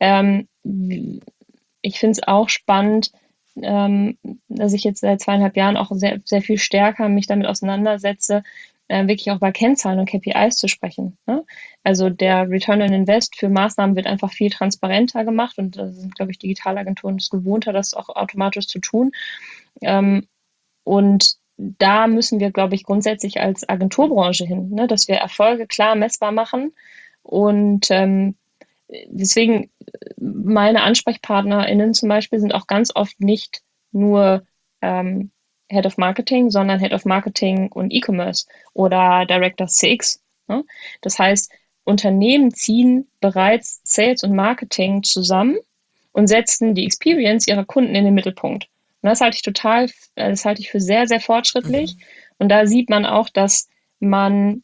ich finde es auch spannend, dass ich jetzt seit 2,5 Jahren auch sehr, sehr viel stärker mich damit auseinandersetze, wirklich auch über Kennzahlen und KPIs zu sprechen. Ne? Also der Return on Invest für Maßnahmen wird einfach viel transparenter gemacht und da sind, glaube ich, Digitalagenturen es gewohnter, das auch automatisch zu tun. Und da müssen wir, glaube ich, grundsätzlich als Agenturbranche hin, ne? Dass wir Erfolge klar messbar machen und deswegen meine AnsprechpartnerInnen zum Beispiel sind auch ganz oft nicht nur Head of Marketing, sondern Head of Marketing und E-Commerce oder Director CX. Ne? Das heißt, Unternehmen ziehen bereits Sales und Marketing zusammen und setzen die Experience ihrer Kunden in den Mittelpunkt. Und das halte ich für sehr, sehr fortschrittlich. Und da sieht man auch, dass man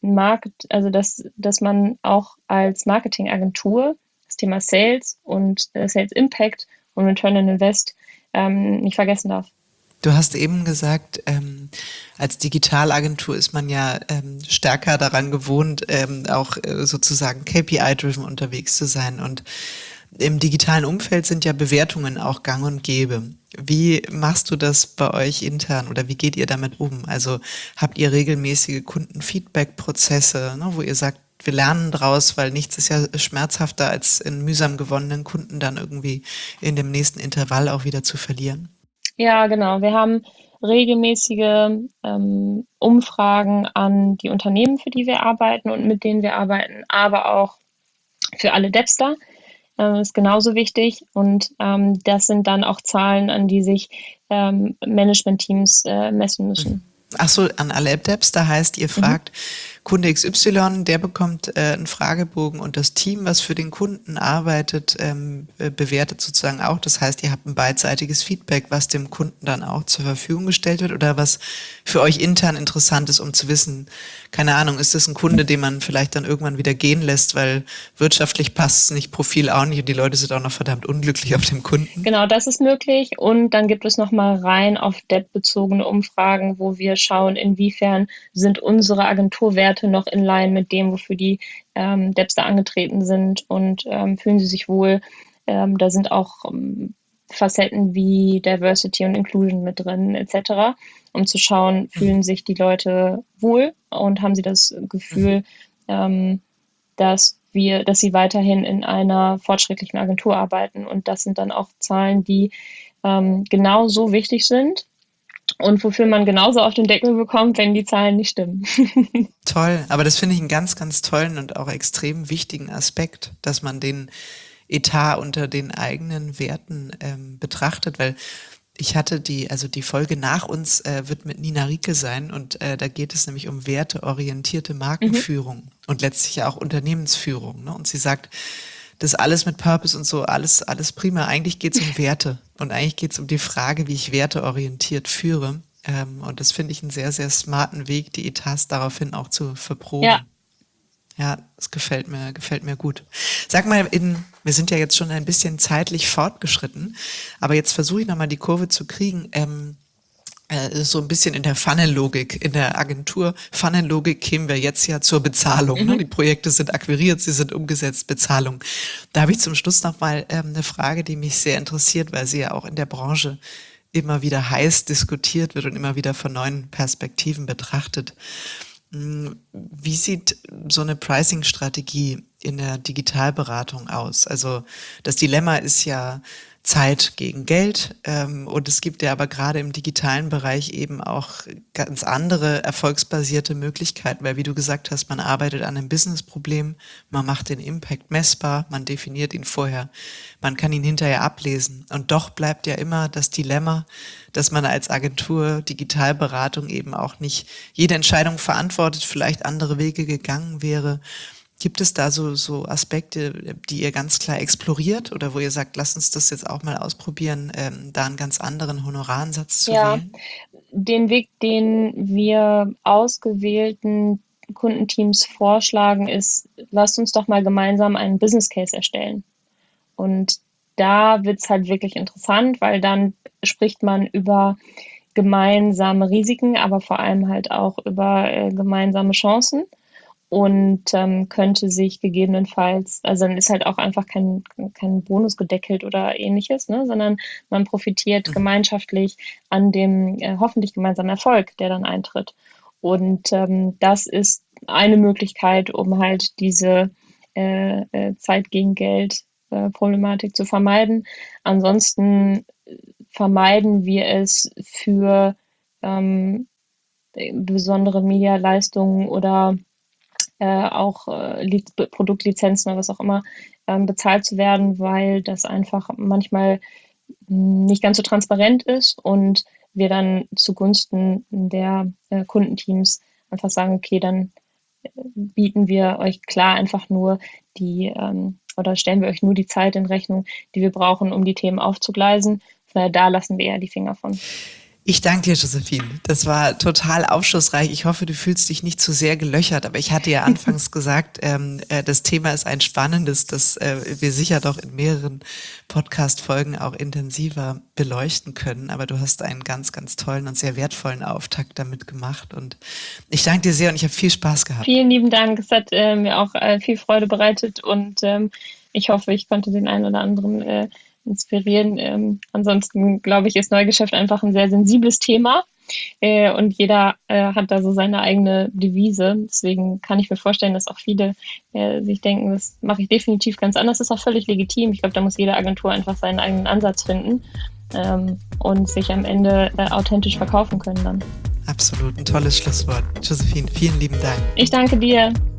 dass man auch als Marketingagentur das Thema Sales und Sales Impact und Return on Invest nicht vergessen darf. Du hast eben gesagt, als Digitalagentur ist man ja stärker daran gewohnt, auch sozusagen KPI-driven unterwegs zu sein. Und im digitalen Umfeld sind ja Bewertungen auch gang und gäbe. Wie machst du das bei euch intern oder wie geht ihr damit um? Also habt ihr regelmäßige Kundenfeedback-Prozesse, ne, wo ihr sagt, wir lernen draus, weil nichts ist ja schmerzhafter, als in mühsam gewonnenen Kunden dann irgendwie in dem nächsten Intervall auch wieder zu verlieren? Ja, genau. Wir haben regelmäßige Umfragen an die Unternehmen, für die wir arbeiten und mit denen wir arbeiten, aber auch für alle Debster. Ist genauso wichtig und das sind dann auch Zahlen, an die sich Management-Teams messen müssen. Ach so, an alle Debs, da heißt, ihr fragt Kunde XY, der bekommt einen Fragebogen und das Team, was für den Kunden arbeitet, bewertet sozusagen auch. Das heißt, ihr habt ein beidseitiges Feedback, was dem Kunden dann auch zur Verfügung gestellt wird oder was für euch intern interessant ist, um zu wissen, keine Ahnung, ist das ein Kunde, den man vielleicht dann irgendwann wieder gehen lässt, weil wirtschaftlich passt es nicht, Profil auch nicht und die Leute sind auch noch verdammt unglücklich auf dem Kunden? Genau, das ist möglich und dann gibt es nochmal rein auf Debt-bezogene Umfragen, wo wir schauen, inwiefern sind unsere Agenturwerte noch in line mit dem, wofür die Debster angetreten sind und fühlen sie sich wohl. Da sind auch Facetten wie Diversity und Inclusion mit drin etc., um zu schauen, fühlen sich die Leute wohl und haben sie das Gefühl, dass sie weiterhin in einer fortschrittlichen Agentur arbeiten. Und das sind dann auch Zahlen, die genauso wichtig sind und wofür man genauso auf den Deckel bekommt, wenn die Zahlen nicht stimmen. Toll, aber das finde ich einen ganz, ganz tollen und auch extrem wichtigen Aspekt, dass man den Etat unter den eigenen Werten betrachtet, weil ich hatte die Folge nach uns wird mit Nina Rieke sein und da geht es nämlich um werteorientierte Markenführung und letztlich auch Unternehmensführung. Ne? Und sie sagt, das alles mit Purpose und so, alles prima. Eigentlich geht es um Werte und eigentlich geht es um die Frage, wie ich werteorientiert führe. Und das finde ich einen sehr, sehr smarten Weg, die Etats daraufhin auch zu verproben. Ja, das gefällt mir gut. Sag mal, wir sind ja jetzt schon ein bisschen zeitlich fortgeschritten, aber jetzt versuche ich nochmal die Kurve zu kriegen. so ein bisschen in der Funnel-Logik, in der Agentur-Funnel-Logik kämen wir jetzt ja zur Bezahlung. Ne? Die Projekte sind akquiriert, sie sind umgesetzt, Bezahlung. Da habe ich zum Schluss nochmal eine Frage, die mich sehr interessiert, weil sie ja auch in der Branche immer wieder heiß diskutiert wird und immer wieder von neuen Perspektiven betrachtet. Wie sieht so eine Pricing-Strategie in der Digitalberatung aus? Also das Dilemma ist ja Zeit gegen Geld, und es gibt ja aber gerade im digitalen Bereich eben auch ganz andere erfolgsbasierte Möglichkeiten, weil wie du gesagt hast, man arbeitet an einem Businessproblem, man macht den Impact messbar, man definiert ihn vorher, man kann ihn hinterher ablesen und doch bleibt ja immer das Dilemma, dass man als Agentur Digitalberatung eben auch nicht jede Entscheidung verantwortet, vielleicht andere Wege gegangen wäre. Gibt es da so Aspekte, die ihr ganz klar exploriert oder wo ihr sagt, lasst uns das jetzt auch mal ausprobieren, da einen ganz anderen Honorarsatz zu wählen? Den Weg, den wir ausgewählten Kundenteams vorschlagen, ist, lasst uns doch mal gemeinsam einen Business Case erstellen. Und da wird es halt wirklich interessant, weil dann spricht man über gemeinsame Risiken, aber vor allem halt auch über gemeinsame Chancen. Und könnte sich gegebenenfalls, also dann ist halt auch einfach kein Bonus gedeckelt oder ähnliches, ne, sondern man profitiert gemeinschaftlich an dem hoffentlich gemeinsamen Erfolg, der dann eintritt. Und das ist eine Möglichkeit, um halt diese Zeit gegen Geld Problematik zu vermeiden. Ansonsten vermeiden wir es für besondere Medialeistungen oder auch Produktlizenzen oder was auch immer bezahlt zu werden, weil das einfach manchmal nicht ganz so transparent ist und wir dann zugunsten der Kundenteams einfach sagen, okay, dann bieten wir euch klar einfach nur oder stellen wir euch nur die Zeit in Rechnung, die wir brauchen, um die Themen aufzugleisen. Da lassen wir eher die Finger von. Ich danke dir, Josephine. Das war total aufschlussreich. Ich hoffe, du fühlst dich nicht zu sehr gelöchert, aber ich hatte ja anfangs gesagt, das Thema ist ein spannendes, das wir sicher doch in mehreren Podcast-Folgen auch intensiver beleuchten können. Aber du hast einen ganz, ganz tollen und sehr wertvollen Auftakt damit gemacht und ich danke dir sehr und ich habe viel Spaß gehabt. Vielen lieben Dank. Es hat mir auch viel Freude bereitet und ich hoffe, ich konnte den einen oder anderen inspirieren. Ansonsten, glaube ich, ist Neugeschäft einfach ein sehr sensibles Thema und jeder hat da so seine eigene Devise. Deswegen kann ich mir vorstellen, dass auch viele sich denken, das mache ich definitiv ganz anders. Das ist auch völlig legitim. Ich glaube, da muss jede Agentur einfach seinen eigenen Ansatz finden und sich am Ende authentisch verkaufen können dann. Absolut, ein tolles Schlusswort. Josephine, vielen lieben Dank. Ich danke dir.